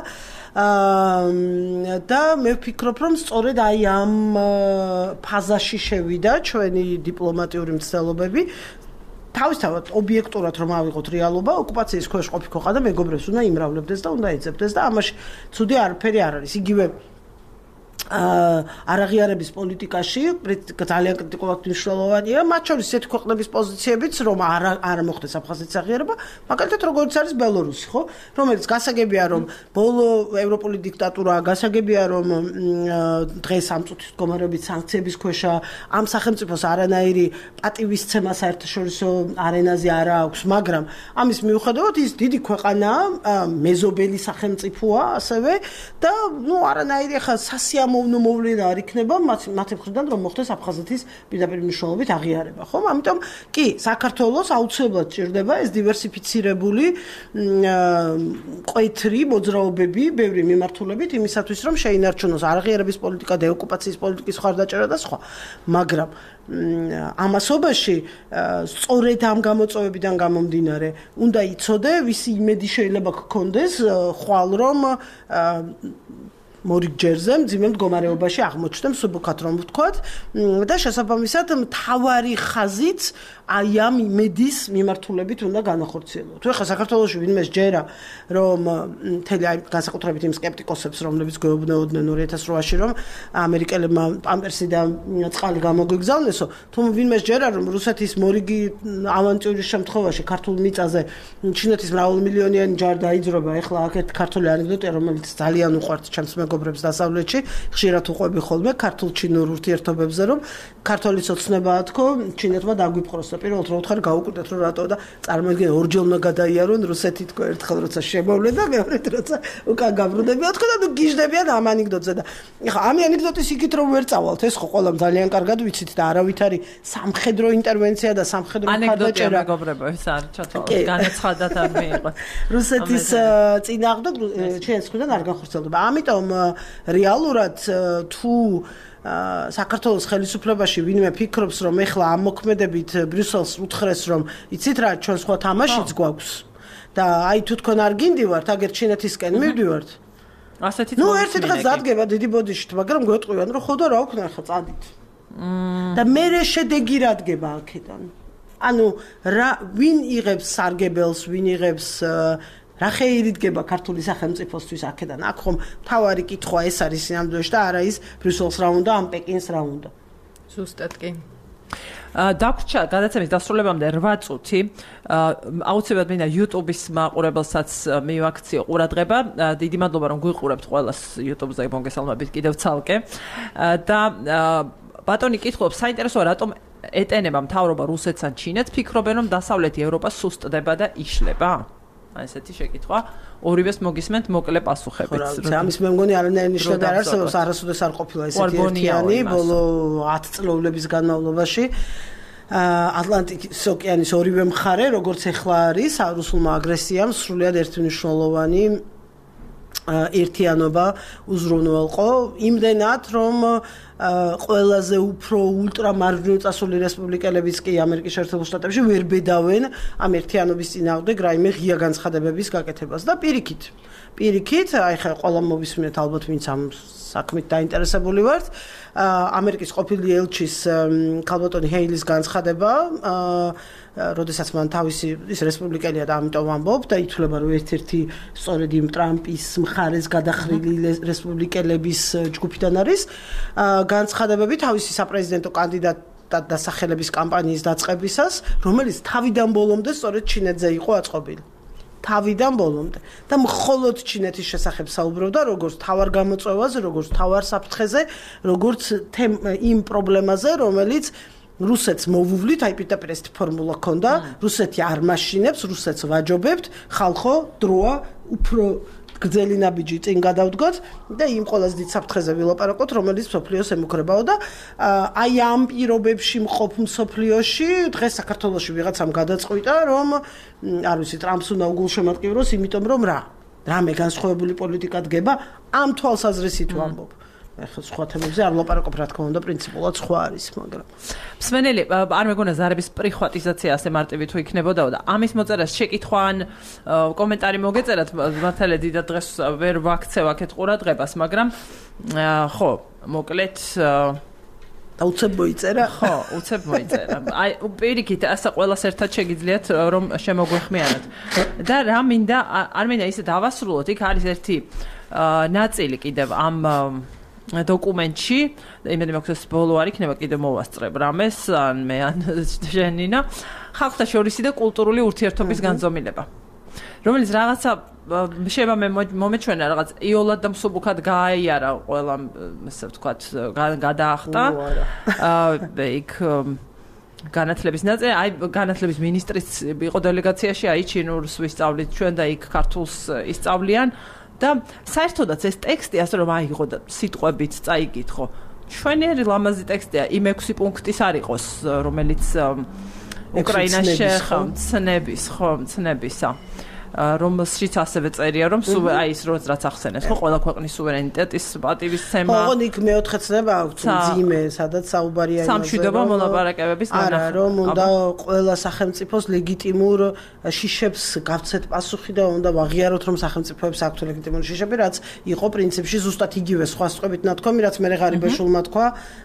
და მე ვფიქრობ, რომ სწორედ აი ამ ფაზაში შევიდა ჩვენი დიპლომატიური მცდელობები. თავისთავად ობიექტურად რომ ავიღოთ რეალობა, ოკუპაციის ქვეშ ყოფი ქვეყანა მეგობრებს უნდა იმრავლებდეს და უნდა ეძებდეს და ამაში ცუდი არაფერი არ არის. იგივე არაღიარების პოლიტიკაში ძალიან კრიტიკულად მნიშვნელოვანია, მათ შორის ესეთი ქვეყნების პოზიციებიც, რომ არ არ მოხდეს აფხაზეთის აღიარება, მაგალითად როგორც არის ბელორუსი, ხო? რომელიც გასაგებია, რომ ბოლო ევროპული დიქტატურა, გასაგებია, რომ დღეს ამ წუთის მდგომარეობით სანქციების ქვეშა ამ სახელმწიფოს არანაირი პატივისცემა საერთაშორისო არენაზე არ აქვს, მაგრამ ამის მიუხედავად ის დიდი ქვეყანაა, მეზობელი სახელმწიფოა ასევე და ნუ არანაირი ხა სასიამოვნო მოვლენა არ იქნება მათი მხრიდან რომ მოხდეს აფხაზეთის პირდაპირ მნიშვნელობით აღიარება, ხო? ამიტომ კი, საქართველოს აუცილებლად ჭირდება ეს დივერსიფიცირებული ყვეთრი მოძრაობები, ბევრი მიმართულებით იმისათვის რომ შეინარჩუნოს არაღიარების პოლიტიკა, დეოკუპაციის პოლიტიკის მხარდაჭერა და სხვა. მაგრამ ამასობაში სწორედ ამ გამოწვევებიდან გამომდინარე, უნდა იცოდე, ვისი იმედი შეიძლება გქონდეს ხვალ რომ მორიგჯერზე მძიმე მდგომარეობაში აღმოჩნდე მსუბუქად რომ ვთქვათ და შესაბამისად მთავარი ხაზიც აი ამ იმედის მიმართულებით უნდა განახორციელოთ. თუ ახლა საქართველოში ვინმე ჯერა რომ მთელი აი განსაკუთრებით იმ სკეპტიკოსებს რომლებიც გვეუბნეოდნენ ორი ათას რვაში რომ ამერიკელებმა პამპერსი და წყალი გამოგვიგზავნესო, თუ ვინმე ჯერა რომ რუსეთის მორიგი ავანტიურის შემთხვევაში ქართულ მიწაზე ჩინეთის მრავალმილიონიანი ჯარი დაიძრობა, ეხლა აქეთ ქართული ანეკდოტია რომელიც ძალიან უყვართ ჩემს მეგობრებს დასავლეთში, ხშირად უყვები ხოლმე ქართულ-ჩინურ ურთიერთობებზე რომ ქართული ცოცნებაა თქო, ჩინეთმა დაგვიფხროს და პირველად რო ვთხარ გავუკვირდეთ რომ რატო და წარმოიდგინე ორჯერ უნდა გადაიარონ რუსეთი თქო ერთხელ როცა შემოვლენ და მეორედ როცა უკან გაბრუნდებიან თქო და ნუ გიჟდებიან ამ ანეკდოტზე და ეხლა ამ ანეკდოტის იქით რომ ვერ წავალთ ეს ხო ყველამ ძალიან კარგად ვიცით და არავით არის სამხედრო ინტერვენცია და სამხედრო მხარდაჭერა მეგობრებო ეს არ ჩათვალოთ განაცხადად არ მიიღოთ რუსეთის წინააღმდეგ ჩინეთის მხრიდან არ განხორციელდება ამიტომ რეალურად თუ საქართველოს ხელისუფლებაში ვინმე ფიქრობს რომ ეხლა ამ მოქმედებით ბრიუსელს უთხრეს რომ იცით რა ჩვენ სხვა თამაშიც გვაქვს და აი თუ თქვენ არ გინდივართ აგერ ჩინეთისკენ მივდივართ ასეთი ნუ ერთი დღეს დადგება დიდი ბოდიშით მაგრამ გვეტყვიან რომ ხო და რა ვქნა ხა წადით და მე შედეგი რა დგება აქედან ანუ რა ვინ იღებს სარგებელს ვინ იღებს რა ხეირი დგება ქართული სახელმწიფოსთვის აქედან აქ ხომ თავარი კითხვა ეს არის სინამდვილეში და არა ის ბრიუსელს რა უნდა ამ პეკინს რა უნდა ზუსტად კი დაგვრჩა გადაცემის დასრულებამდე რვა წუთი აუცილებლად მინდა YouTube-ის მაყურებელსაც მივაქციო ყურადღება დიდი მადლობა რომ გვიყურებთ ყველას YouTube-ზე მოგესალმებით კიდევ ცალკე და ბატონი კითხულობს საინტერესოა რატომ ეტენება მთავრობა რუსეთს ან ჩინეთს ფიქრობენ რომ დასავლეთი ევროპა სუსტდება და იშლება აი ესეთი შეკითხვა ორივეს მოგისმენთ მოკლე პასუხებით. ამის მე მგონი არანაირი ნიშნები არ არსებობს, არასოდეს არ ყოფილა ესეთი ერთიანი ბოლო ათი წლების განმავლობაში. ატლანტიკის ოკეანის ორივე მხარე, როგორც ეხლა არის, რუსულმა აგრესიამ სრულიად ერთმნიშვნელოვანი ერთიანობა უზრუნველყო იმდენად რომ ყველაზე უფრო ულტრამარჯვნივ წასული რესპუბლიკელებიც კი ამერიკის შეერთებულ შტატებში ვერ ბედავენ ამ ერთიანობის წინააღმდეგ რაიმე ღია განცხადებების გაკეთებას და პირიქით პირიქით აი ხა ყველა მოვისმენთ ალბათ ვინც ამ საქმით დაინტერესებული ვართ ამერიკის ყოფილი ელჩის ქალბატონი ჰეილის განცხადება როდესაც მან თავისი ის რესპუბლიკელია და ამიტომ ამბობ და ითვლება რომ ერთ-ერთი სწორედ იმ ტრამპის მხარეს გადახრილი რესპუბლიკელების ჯგუფიდან არის განცხადებები თავისი საპრეზიდენტო კანდიდატად დასახელების კამპანიის დაწყებისას რომელიც თავიდან ბოლომდე სწორედ ჩინეთზე იყო აწყობილი თავიდან ბოლომდე და მხოლოდ ჩინეთის შესახებ საუბრობდა როგორც თავარ გამოწვევაზე როგორც თავარ საფრთხეზე როგორც იმ პრობლემაზე რომელიც რუსეთს მოვუვლით, აი პირდაპირ ეს ფორმულა ქონდა, რუსეთი არ მაშინებს, რუსეთს ვაჯობებთ, ხალხო, დროა, უფრო გრძელი ნაბიჯი წინ გადავდგოთ და იმ ყველაზე დიდ საფრთხეზე ვილაპარაკოთ, რომელიც მსოფლიოს ემუქრებაო და აი ამ პირობებში მყოფ მსოფლიოში დღეს საქართველოში ვიღაცამ გადაწყვიტა, რომ არ ვიცი, ტრამპს უნდა უგულშემატკივროს, იმიტომ რომ რა, რამე განსხვავებული პოლიტიკა დგება, ამ თვალსაზრისით ვამბობ. ახლა სხვა თემებზე არ ვლაპარაკობ რა თქმა უნდა პრინციპულად სხვა არის მაგრამ მსმენელი არ მეგონა ზარების პრიხვატიზაცია ასე მარტივი თუ იქნებოდა და ამის მოწერას შეკითხვა ან კომენტარი მოგეწერათ მართალია დიდად დღეს ვერ ვაქცევ აქეთ ყურადღებას მაგრამ ხო მოკლედ და უცებ მოიწერა ხო უცებ მოიწერა აი პირიქით ასა ყველას ერთად შეგიძლიათ რომ შემოგვეხმიანოთ და რა მინდა არ მინდა ისე დავასრულოთ იქ არის ერთი ნაწილი კიდევ ამ დოკუმენტში, იმედი მაქვს ბოლო არ იქნება კიდე მოვასწრებ რამეს, ან მე ან ჟენინა, ხალხთა შორისი და კულტურული ურთიერთობის განზომილება. რომელიც რაღაცა შეიძლება მე მომეჩვენა რაღაც იოლად და მსუბუქად გააიარა ყველა, ასე ვთქვათ, გადაახტა. აა იქ განათლების ნაწილი, აი განათლების მინისტრიც იყო დელეგაციაში, აი ჩინურს ვისწავლით ჩვენ და იქ ქართულს ისწავლიან და საერთოდაც ეს ტექსტი ასე რომ აიღო და სიტყვებით წაიგითხო. ჩვენიერი ლამაზი ტექსტია, იმ ექვსი პუნქტის არ იყოს, რომელიც უკრაინაში შეხა მცნების, ხო, მცნებისა. რომელშიც ასევე წერია, რომ აი ის რაც ახსენეს, ხო, ყველა ქვეყნის სუვერენიტეტის პატივისცემა. ხო, იქ მეოთხე ცნება აქვს ძიმე, სადაც საუბარია იმაზე. სამშვიდობო მოლაპარაკებების განახლება. არა, რომ უნდა ყველა სახელმწიფოს ლეგიტიმურ შიშებს გავცეთ პასუხი და უნდა ვაღიაროთ, რომ სახელმწიფოებს აქვთ ლეგიტიმური შიშები, რაც იყო პრინციპში ზუსტად იგივე სხვა სწყვებით ნათქვამი, რაც მე ღარიბეშულმა თქვა.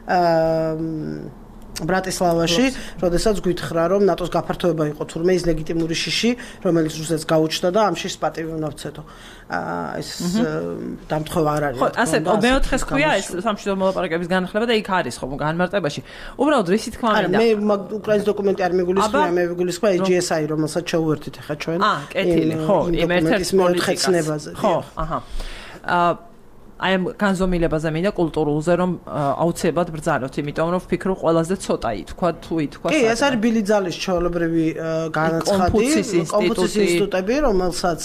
აა ბრატისლავაში, როდესაც გვითხრა, რომ ნატოს გაფართოება იყო თურმე ის ლეგიტიმური შიში, რომელიც რუსეთს გაუჩნდა და ამ შიშს პატივი უნდა ვცეთო. აა ეს დამთხოვა არ არის. ხო, ასე მეოთხეს ქვია ეს სამშვიდობო მოლაპარაკების განახლება და იქ არის ხომ განმარტებაში. უბრალოდ რისი თქმა მინდა. არა, მე უკრაინის დოკუმენტი არ მეგულისხმია, მე მეგულისხმია ე ჯი ეს აი, რომელსაც შევუერთით ახლა ჩვენ. აა, კეთილი, ხო, იმ ერთ-ერთ მეოთხე ცნებაზე. ხო, აჰა. აა აი ამ განზომილებაზე მინდა კულტურულზე რომ აუცილებლად ბრძანოთ, იმიტომ რომ ვფიქრობ ყველაზე ცოტა ითქვა თუ ითქვა. კი, ეს არის ბილი ძალის ჩვეულებრივი განაცხადი, კონფუციის ინსტიტუტები, რომელსაც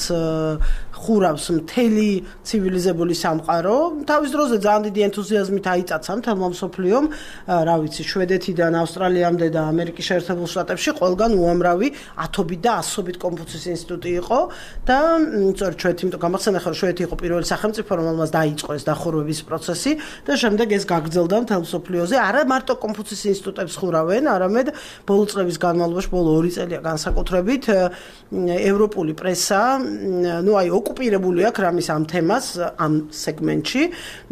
ხურავს მთელი ცივილიზებული სამყარო. თავის დროზე ძალიან დიდი ენთუზიაზმით აიწაცა მთელმა მსოფლიომ, რა ვიცი, შვედეთიდან ავსტრალიამდე და ამერიკის შეერთებულ შტატებში ყველგან უამრავი ათობით და ასობით კონფუციის ინსტიტუტი იყო და სწორედ შვედეთი, იმიტომ გამახსენე ხარ, შვედეთი იყო პირველი სახელმწიფო, რომელმაც დაიწყო ეს დახურვების პროცესი და შემდეგ ეს გაგრძელდა მთელ მსოფლიოზე. არა მარტო კონფუციის ინსტიტუტებს ხურავენ, არამედ ბოლო წლების განმავლობაში, ბოლო ორი წელია განსაკუთრებით ევროპული პრესა, ну აი ოკუპირებული აქვს რამის ამ თემას, ამ სეგმენტში,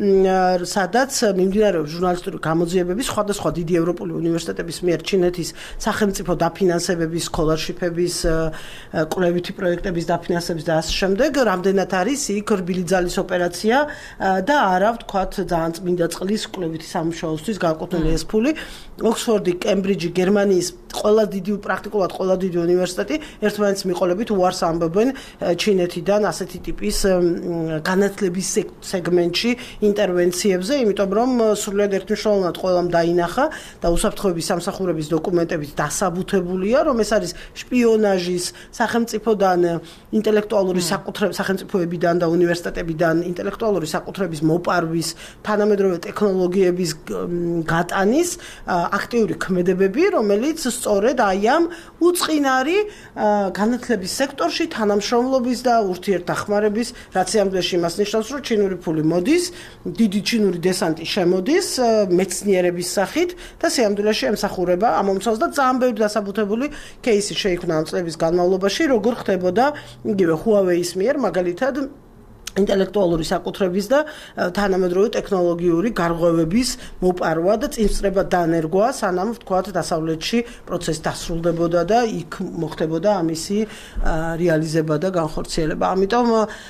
სადაც მიმდინარეობს ჟურნალისტური გამოძიებები სხვადასხვა დიდი ევროპული უნივერსიტეტების მიერ ჩინეთის სახელმწიფო დაფინანსებების, სკოლარშიფების, კვლევითი პროექტების დაფინანსების და ასე შემდეგ, რამდენად არის იქ რბილი ძალის ოპერაცია და არა ვთქვათ ძალიან წმინდა წყლის კვლევითი სამუშაოსთვის განკუთვნილი ეს ფული. ოქსფორდი, კემბრიჯი, გერმანიის ყველა დიდი პრაქტიკულად ყველა დიდი უნივერსიტეტი ერთმანეთს მიყოლებით უარს ამბობენ ჩინეთიდან ასეთი ტიპის განათლების სეგმენტში ინტერვენციებზე, იმიტომ რომ სრულიად ერთმნიშვნელოვნად ყველამ დაინახა და უსაფრთხოების სამსახურების დოკუმენტებით დასაბუთებულია, რომ ეს არის შპიონაჟის, სახელმწიფოდან ინტელექტუალური საკუთრების, სახელმწიფოებიდან და უნივერსიტეტებიდან ინტელექტუალური საკუთრების მოპარვის, თანამედროვე ტექნოლოგიების გატანის აქტიური ქმედებები, რომელიც სწორედ აი ამ უწყინარი განათლების სექტორში თანამშრომლობის და ურთიერთდახმარების, რაც ამბეში იმას ნიშნავს, რომ ჩინური ფული მოდის, დიდი ჩინური დესანტი შემოდის მეცნიერების სახით და სიამდვილეში ემსახურება ამ მომცავს და ძალიან ბევრი დასაბუთებული кейსი შეიქმნა ამ წლების განმავლობაში, როგორ ხდებოდა იგივე Huawei-ის მიერ მაგალითად ინტელექტუალური საკუთრების და თანამედროვე ტექნოლოგიური გარღვევების მოპარვა და წინსწრება დანერგვა, სანამ ვთქვათ დასავლეთში პროცესი დასრულდებოდა და იქ მოხდებოდა ამისი რეალიზება და განხორციელება. ამიტომ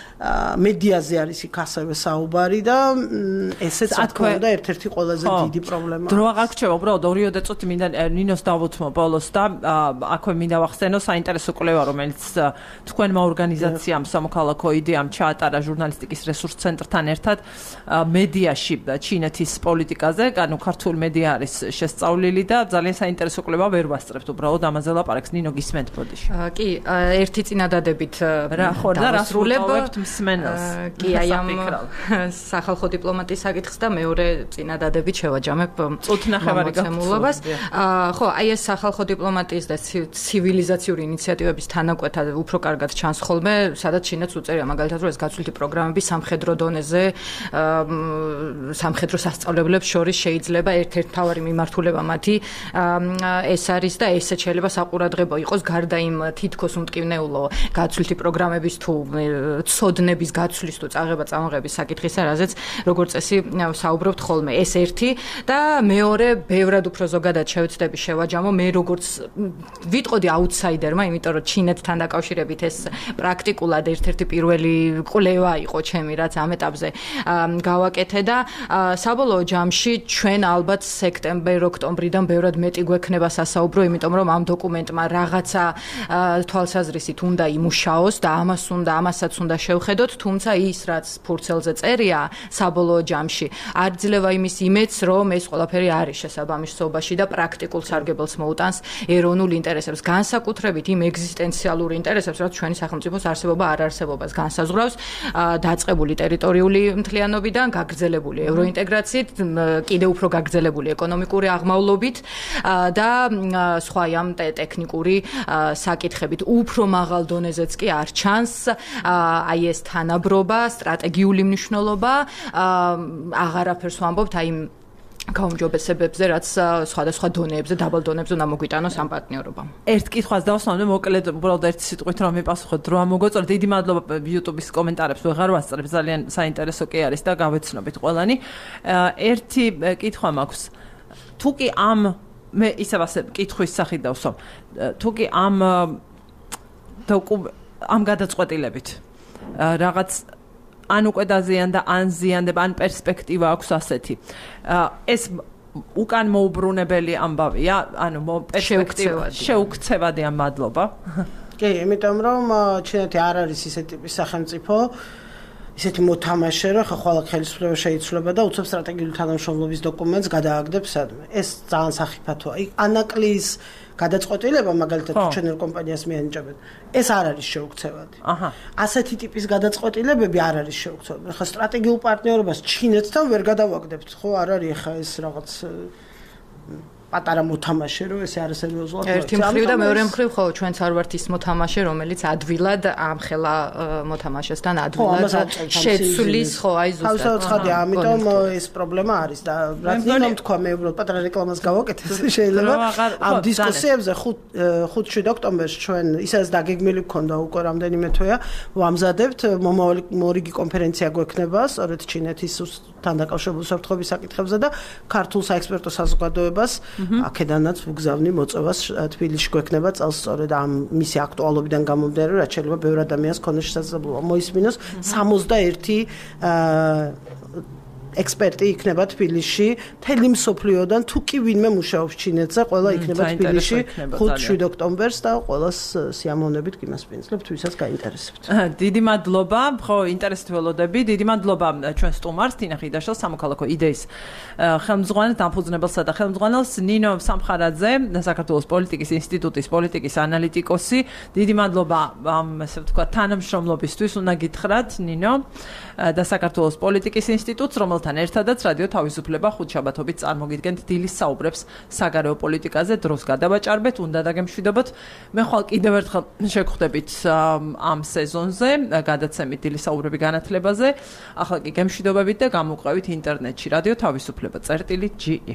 მედიაზე არის იქ ასევე საუბარი და ესეც თქმა უნდა ერთ-ერთი ყველაზე დიდი პრობლემაა. დრო აღარ გრჩება, უბრალოდ ორიოდე წუთი მინდა ნინოს დავუთმო ბოლოს და აქვე მინდა ვახსენო საინტერესო კვლევა, რომელიც თქვენმა ორგანიზაციამ სამოქალაქო იდეამ ჩაატარა ჟურნალისტიკის რესურს ცენტრთან ერთად მედიაში ჩინეთის პოლიტიკაზე, ანუ ქართული მედია არის შესწავლილი და ძალიან საინტერესო კვლევა ვერ ვასწრებთ უბრალოდ ამაზე ლაპარაკს. ნინო გისმენთ ბოდიში. კი, ერთი წინადადებით რა ხო და რა სრულებთ მსმენელს. კი, აი ამ სახალხო დიპლომატიის საკითხს და მეორე წინადადებით შევაჯამებ წუთნახევარი გამოცემულობას. ხო, აი ეს სახალხო დიპლომატიის და ცივილიზაციური ინიციატივების თანაკვეთა უფრო კარგად ჩანს ხოლმე, სადაც ჩინეთს უწერია მაგალითად რომ ეს გაცვლითი პროგრამები სამხედრო დონეზე სამხედრო სასწავლებლებს შორის შეიძლება ერთ-ერთი მთავარი მიმართულება მათი ეს არის და ესეც შეიძლება საყურადღებო იყოს გარდა იმ თითქოს უმტკივნეულო გაცვლითი პროგრამების თუ ოდნების გაცვლის თუ წაღება წამოღების საკითხისა, რაზეც როგორც წესი საუბრობთ ხოლმე. ეს ერთი და მეორე, ბევრად უფრო ზოგადად შევეცდები შევაჯამო მე როგორც ვიტყოდი აუთსაიდერმა, იმიტომ რომ ჩინეთთან დაკავშირებით ეს პრაქტიკულად ერთ-ერთი პირველი კვლევა იყო ჩემი, რაც ამ ეტაპზე გავაკეთე და საბოლოო ჯამში ჩვენ ალბათ სექტემბერ-ოქტომბრიდან ბევრად მეტი გვექნება სასაუბრო, იმიტომ რომ ამ დოკუმენტმა რაღაცა თვალსაზრისით უნდა იმუშაოს და ამას უნდა ამასაც უნდა შევხედოთ, თუმცა ის რაც ფურცელზე წერია საბოლოო ჯამში არ ძლევა იმის იმედს, რომ ეს ყველაფერი არის შესაბამისობაში და პრაქტიკულ სარგებელს მოუტანს ეროვნულ ინტერესებს, განსაკუთრებით იმ ეგზისტენციალურ ინტერესებს, რაც ჩვენი სახელმწიფოს არსებობა არ არსებობას განსაზღვრავს, დაწყებული ტერიტორიული მთლიანობიდან, გაგრძელებული ევროინტეგრაციით, კიდევ უფრო გაგრძელებული ეკონომიკური აღმავლობით და სხვა ამ ტექნიკური საკითხებით. უფრო მაღალ დონეზეც კი არ ჩანს აი ეს თანაბრობა, სტრატეგიული მნიშვნელობა, აღარაფერს ვამბობთ აი გაუმჯობესებებზე, რაც სხვადასხვა დონეებზე, დაბალ დონეებზე უნდა მოგვიტანოს ამ პარტნიორობამ. ერთ კითხვას დავსვამდი, მოკლედ უბრალოდ ერთი სიტყვით რომ მიპასუხოთ, რა მოგოწონთ. დიდი მადლობა YouTube-ის კომენტარებს ვეღარ ვასწრებ, ძალიან საინტერესო კი არის და გავეცნობით ყველანი. ერთი კითხვა მაქვს. თუ კი ამ მე ისევ ასე კითხვის სახით დავსვამ. თუ კი ამ ამ გადაწყვეტილებით რაღაც ან უკვე დაზიანდა, ან ზიანდება, ან პერსპექტივა აქვს ასეთი. ეს უკან მოუბრუნებელი ამბავია, ანუ პერსპექტივა შეუქცევადია, მადლობა. კი, იმიტომ რომ ჩინეთი არ არის ისეთი ტიპის სახელმწიფო, ისეთი მოთამაშე, რომ ხვალ ხელისუფლება შეიცვლება და უცებ სტრატეგიული თანამშრომლობის დოკუმენტს გადააგდებს სადმე. ეს ძალიან სახიფათოა. ანაკლის გადაწყვეტილება მაგალითად ჩვენელ კომპანიას მიენიჭებენ. ეს არ არის შეუქცევადი. აჰა. ასეთი ტიპის გადაწყვეტილებები არ არის შეუქცევადი. ხა სტრატეგიულ პარტნიორობას ჩინეთთან ვერ გადავაგდებთ, ხო? არ არის ხა ეს რაღაც პატარა მოთამაშე, რომ ესე არ სერიოზულად. ერთი მხრივ და მეორე მხრივ ხო ჩვენც არ ვართ ის მოთამაშე, რომელიც ადვილად ამხელა მოთამაშესთან ადვილად შეცვლის, ხო, აი ზუსტად. თავისთავად ხადია, ამიტომ ეს პრობლემა არის და რაც ნინომ თქვა, მე უბრალოდ პატარა რეკლამას გავაკეთე, შეიძლება ამ დისკუსიებზე ხუთი ოქტომბერს ჩვენ ისაც დაგეგმილი გქონდა უკვე რამდენიმე თვეა, ვამზადებთ მომავალი მორიგი კონფერენცია გვექნება, სწორედ ჩინეთის თან დაკავშირებული უსაფრთხოების საკითხებზე და ქართულ საექსპერტო საზოგადოებას აქედანაც ვგზავნი მოწვევას თბილისში გვექნება წელს სწორედ ამ მისი აქტუალობიდან გამომდინარე, რაც შეიძლება ბევრ ადამიანს ქონდეს შესაძლებლობა მოისმინოს სამოცდაერთი ექსპერტი იქნება თბილისში, თელი მსოფლიოდან, თუ კი ვინმე მუშაობს ჩინეთზე, ყველა იქნება თბილისში ხუთი ოქტომბერს და ყველას სიამოვნებით გიმასპინძლებთ, ვისაც გაინტერესებთ. დიდი მადლობა, ხო, ინტერესით ველოდები. დიდი მადლობა ჩვენ სტუმარს, თინა ხიდაშვილს, სამოქალაქო იდეის ხელმძღვანელს, დამფუძნებელსა და ხელმძღვანელს ნინო სამხარაძე, საქართველოს პოლიტიკის ინსტიტუტის პოლიტიკის ანალიტიკოსი. დიდი მადლობა ამ ესე ვთქვათ თანამშრომლობისთვის უნდა გითხრათ, ნინო და საქართველოს პოლიტიკის ინსტიტუტს, რომელთან ერთადაც რადიო თავისუფლება ხუთშაბათობით წარმოგიდგენთ დილის საუბრებს საგარეო პოლიტიკაზე. დროს გადავაჭარბეთ, უნდა დაგემშვიდობოთ. მე ხვალ კიდევ ერთხელ შეგხვდებით ამ სეზონზე, გადაცემით დილის საუბრები განათლებაზე. ახლა კი გემშვიდობებით და გამოუყევით ინტერნეტში რადიო თავისუფლება წერტილი ჯი ი.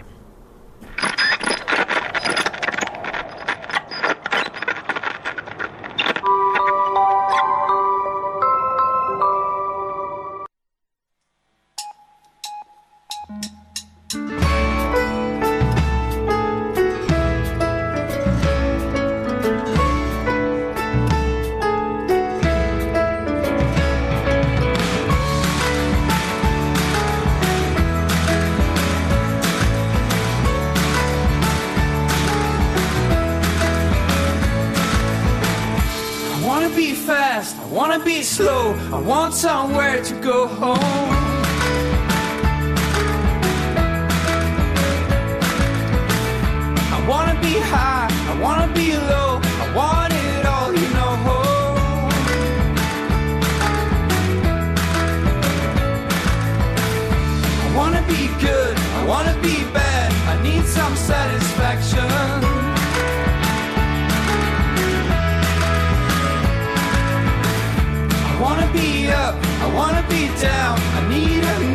I want somewhere to go home. I wanna be high, I wanna be low, I want it all, you know. I wanna be good, I wanna be bad, I need some satisfaction. I wanna be up, I wanna be down, I need a